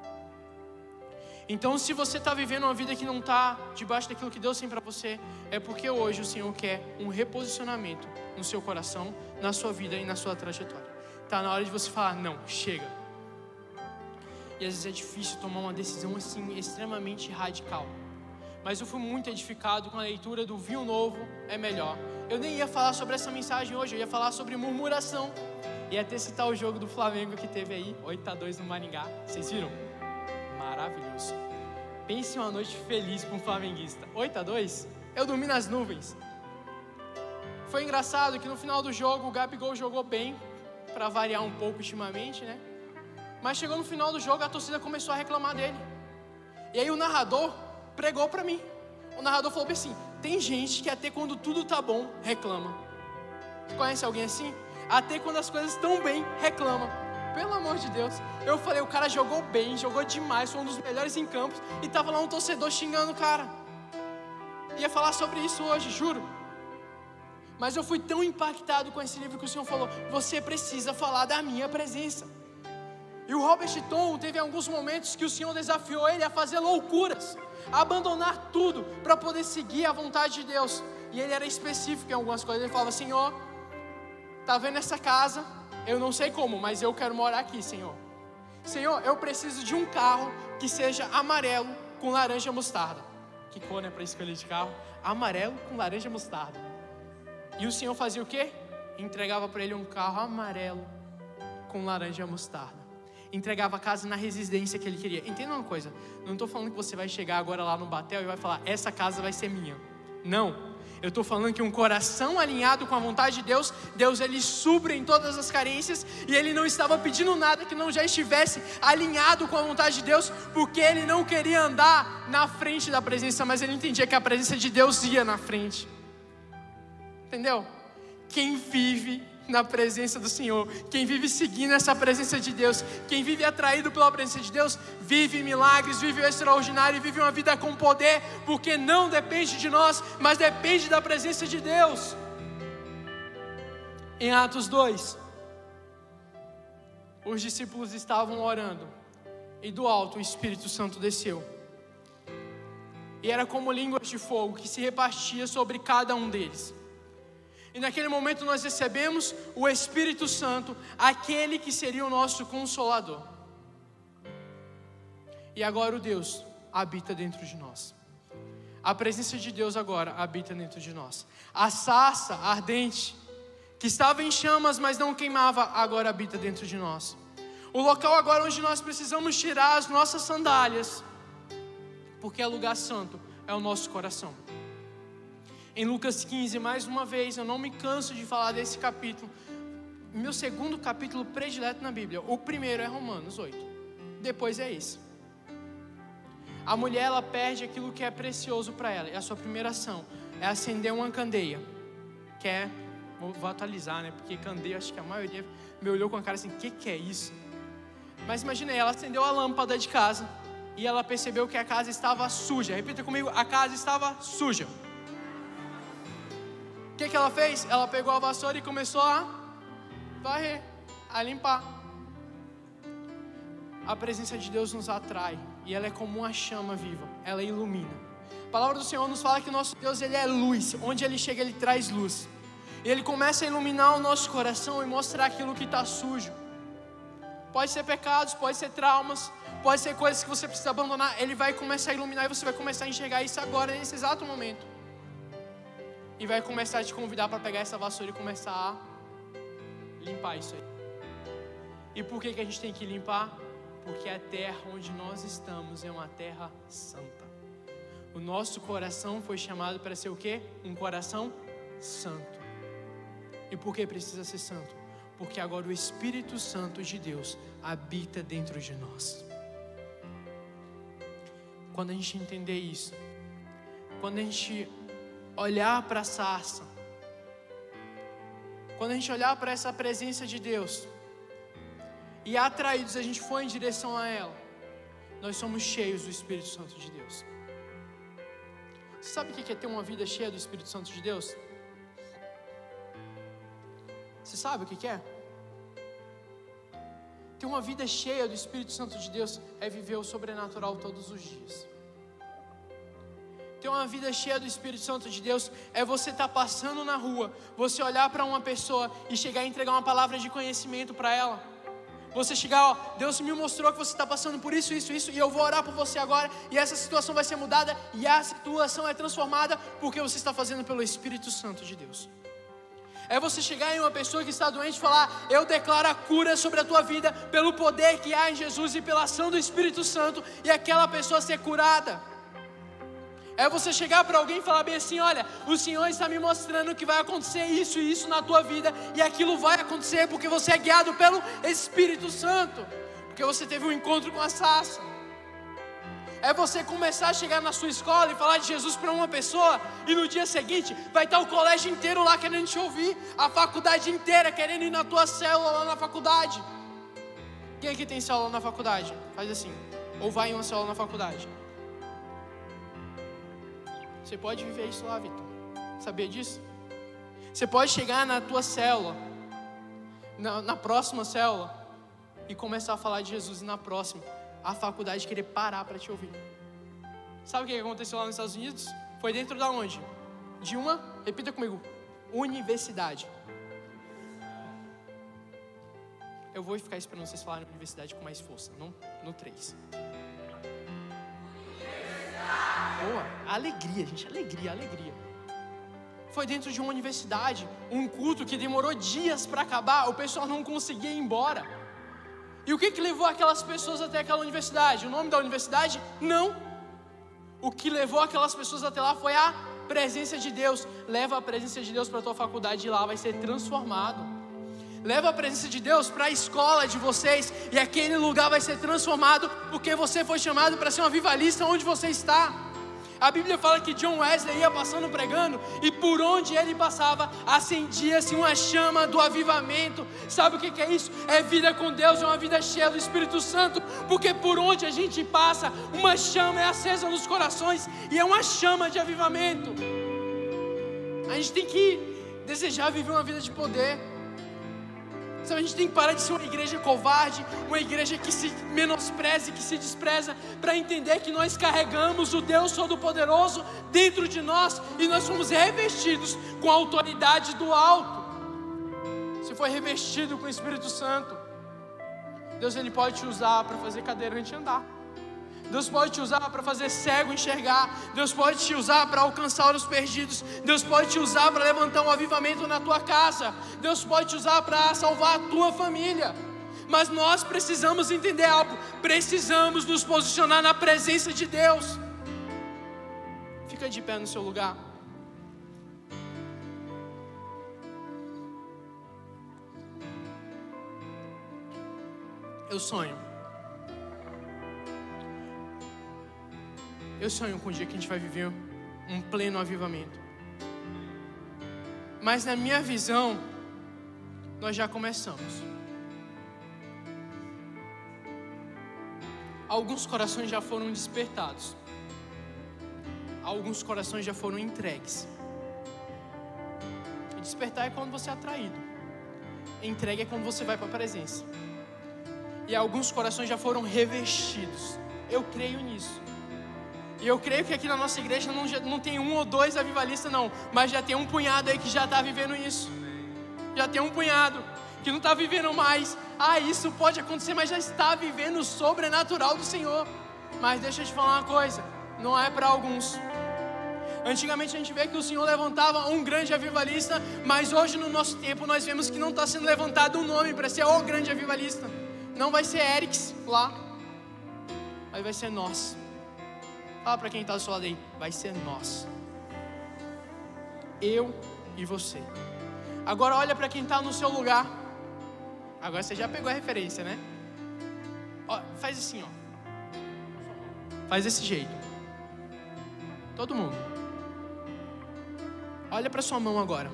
Então, se você está vivendo uma vida que não está debaixo daquilo que Deus tem para você, é porque hoje o Senhor quer um reposicionamento no seu coração, na sua vida e na sua trajetória. Está na hora de você falar, não, chega. E às vezes é difícil tomar uma decisão assim, extremamente radical. Mas eu fui muito edificado com a leitura do Vinho Novo é Melhor. Eu nem ia falar sobre essa mensagem hoje, eu ia falar sobre murmuração. Ia até citar o jogo do Flamengo que teve aí, oito a dois no Maringá. Vocês viram? Maravilhoso. Pense em uma noite feliz para um flamenguista. oito a dois? Eu dormi nas nuvens. Foi engraçado que no final do jogo o Gabigol jogou bem, para variar um pouco ultimamente, né? Mas chegou no final do jogo, a torcida começou a reclamar dele. E aí o narrador pregou para mim. O narrador falou assim, tem gente que até quando tudo tá bom, reclama. Você conhece alguém assim? Até quando as coisas estão bem, reclama. Pelo amor de Deus. Eu falei, o cara jogou bem, jogou demais, foi um dos melhores em campo. E tava lá um torcedor xingando o cara. Ia falar sobre isso hoje, juro. Mas eu fui tão impactado com esse livro que o Senhor falou, você precisa falar da minha presença. E o Robert Tom teve alguns momentos que o Senhor desafiou ele a fazer loucuras, a abandonar tudo para poder seguir a vontade de Deus. E ele era específico em algumas coisas. Ele falava, Senhor, tá vendo essa casa? Eu não sei como, mas eu quero morar aqui, Senhor. Senhor, eu preciso de um carro que seja amarelo com laranja mostarda. Que cor, né, para escolher de carro? Amarelo com laranja mostarda. E o Senhor fazia o quê? Entregava para ele um carro amarelo com laranja mostarda. Entregava a casa na residência que ele queria. Entenda uma coisa, não estou falando que você vai chegar agora lá no Batel e vai falar, essa casa vai ser minha. Não. Eu estou falando que um coração alinhado com a vontade de Deus, Deus ele supre em todas as carências, e ele não estava pedindo nada que não já estivesse alinhado com a vontade de Deus, porque ele não queria andar na frente da presença, mas ele entendia que a presença de Deus ia na frente. Entendeu? Quem vive na presença do Senhor, quem vive seguindo essa presença de Deus, quem vive atraído pela presença de Deus, vive milagres, vive o extraordinário, vive uma vida com poder, porque não depende de nós, mas depende da presença de Deus. Em Atos dois, os discípulos estavam orando, e do alto o Espírito Santo desceu, e era como línguas de fogo que se repartia sobre cada um deles. E naquele momento nós recebemos o Espírito Santo, aquele que seria o nosso Consolador. E agora o Deus habita dentro de nós. A presença de Deus agora habita dentro de nós. A sarça ardente, que estava em chamas, mas não queimava, agora habita dentro de nós. O local agora onde nós precisamos tirar as nossas sandálias, porque é lugar santo, é o nosso coração. Em Lucas quinze, mais uma vez, eu não me canso de falar desse capítulo, meu segundo capítulo predileto na Bíblia. O primeiro é Romanos oito, depois é esse. A mulher, ela perde aquilo que é precioso para ela, e a sua primeira ação é acender uma candeia, que é, vou atualizar, né, porque candeia, acho que a maioria me olhou com a cara assim, o que, que é isso? Mas imagine, ela acendeu a lâmpada de casa, e ela percebeu que a casa estava suja. Repita comigo, a casa estava suja. O que, que ela fez? Ela pegou a vassoura e começou a varrer, a limpar. A presença de Deus nos atrai, e ela é como uma chama viva, ela ilumina. A palavra do Senhor nos fala que o nosso Deus, ele é luz, onde ele chega ele traz luz. E ele começa a iluminar o nosso coração e mostrar aquilo que está sujo. Pode ser pecados, pode ser traumas, pode ser coisas que você precisa abandonar. Ele vai começar a iluminar e você vai começar a enxergar isso agora, nesse exato momento. E vai começar a te convidar para pegar essa vassoura e começar a limpar isso aí. E por que que a gente tem que limpar? Porque a terra onde nós estamos é uma terra santa. O nosso coração foi chamado para ser o quê? Um coração santo. E por que precisa ser santo? Porque agora o Espírito Santo de Deus habita dentro de nós. Quando a gente entender isso, quando a gente olhar para a sarça, quando a gente olhar para essa presença de Deus, e atraídos a gente for em direção a ela, nós somos cheios do Espírito Santo de Deus. Você sabe o que é ter uma vida cheia do Espírito Santo de Deus? Você sabe o que é? Ter uma vida cheia do Espírito Santo de Deus é viver o sobrenatural todos os dias. Ter uma vida cheia do Espírito Santo de Deus é você estar passando na rua, você olhar para uma pessoa e chegar e entregar uma palavra de conhecimento para ela. Você chegar, ó, Deus me mostrou que você está passando por isso, isso, isso, e eu vou orar por você agora, e essa situação vai ser mudada, e a situação é transformada, porque você está fazendo pelo Espírito Santo de Deus. É você chegar em uma pessoa que está doente e falar, eu declaro a cura sobre a tua vida, pelo poder que há em Jesus e pela ação do Espírito Santo, e aquela pessoa ser curada. É você chegar para alguém e falar bem assim, olha, o Senhor está me mostrando que vai acontecer isso e isso na tua vida, e aquilo vai acontecer porque você é guiado pelo Espírito Santo, porque você teve um encontro com a sarça. É você começar a chegar na sua escola e falar de Jesus para uma pessoa, e no dia seguinte vai estar o colégio inteiro lá querendo te ouvir, a faculdade inteira querendo ir na tua célula lá na faculdade. Quem aqui tem célula na faculdade? Faz assim, ou vai em uma célula na faculdade. Você pode viver isso lá, Vitor. Sabia disso? Você pode chegar na tua célula, na, na próxima célula, e começar a falar de Jesus, e na próxima, a faculdade querer parar para te ouvir. Sabe o que aconteceu lá nos Estados Unidos? Foi dentro da onde? De uma, repita comigo, universidade. Eu vou ficar esperando vocês falarem universidade com mais força, não no três. Boa, alegria, gente, alegria, alegria. Foi dentro de uma universidade, um culto que demorou dias para acabar, o pessoal não conseguia ir embora. E o que que levou aquelas pessoas até aquela universidade? O nome da universidade? Não. O que levou aquelas pessoas até lá foi a presença de Deus. Leva a presença de Deus para a tua faculdade e lá vai ser transformado. Leva a presença de Deus para a escola de vocês e aquele lugar vai ser transformado, porque você foi chamado para ser um avivalista onde você está. A Bíblia fala que John Wesley ia passando pregando e por onde ele passava acendia-se uma chama do avivamento. Sabe o que é isso? É vida com Deus, é uma vida cheia do Espírito Santo, porque por onde a gente passa, uma chama é acesa nos corações e é uma chama de avivamento. A gente tem que desejar viver uma vida de poder. Sabe, a gente tem que parar de ser uma igreja covarde, uma igreja que se menospreza, que se despreza, para entender que nós carregamos o Deus Todo-Poderoso dentro de nós e nós fomos revestidos com a autoridade do alto. Você foi revestido com o Espírito Santo. Deus, Ele pode te usar para fazer cadeirante andar. Deus pode te usar para fazer cego enxergar. Deus pode te usar para alcançar os perdidos. Deus pode te usar para levantar um avivamento na tua casa. Deus pode te usar para salvar a tua família. Mas nós precisamos entender algo. Precisamos nos posicionar na presença de Deus. Fica de pé no seu lugar. Eu sonho. Eu sonho com o dia que a gente vai viver um pleno avivamento. Mas na minha visão, nós já começamos. Alguns corações já foram despertados. Alguns corações já foram entregues. E despertar é quando você é atraído. Entregue é quando você vai para a presença. E alguns corações já foram revestidos. Eu creio nisso. E eu creio que aqui na nossa igreja não, não tem um ou dois avivalistas não, mas já tem um punhado aí que já está vivendo isso. Já tem um punhado que não está vivendo mais. Ah, isso pode acontecer, mas já está vivendo o sobrenatural do Senhor. Mas deixa eu te falar uma coisa, não é para alguns. Antigamente a gente vê que o Senhor levantava um grande avivalista, mas hoje no nosso tempo nós vemos que não está sendo levantado um nome para ser o grande avivalista. Não vai ser Erics lá, mas vai ser nós. Fala para quem está do seu lado aí, vai ser nós. Eu e você. Agora olha para quem está no seu lugar. Agora você já pegou a referência, né? Ó, faz assim, ó. Faz desse jeito. Todo mundo. Olha para sua mão agora.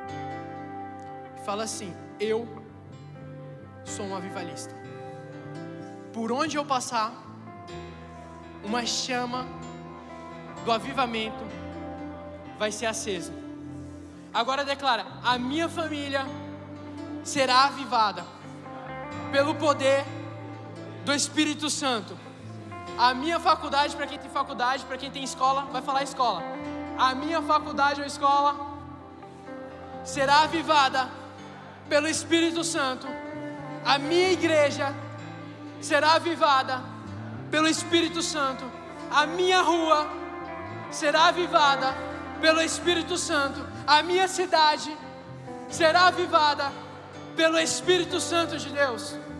Fala assim, eu sou um avivalista. Por onde eu passar, uma chama do avivamento vai ser acesa. Agora declara, a minha família será avivada pelo poder do Espírito Santo. A minha faculdade, para quem tem faculdade, para quem tem escola, vai falar escola. A minha faculdade ou escola será avivada pelo Espírito Santo. A minha igreja será avivada pelo Espírito Santo. A minha rua será avivada pelo Espírito Santo. A minha cidade será avivada pelo Espírito Santo de Deus.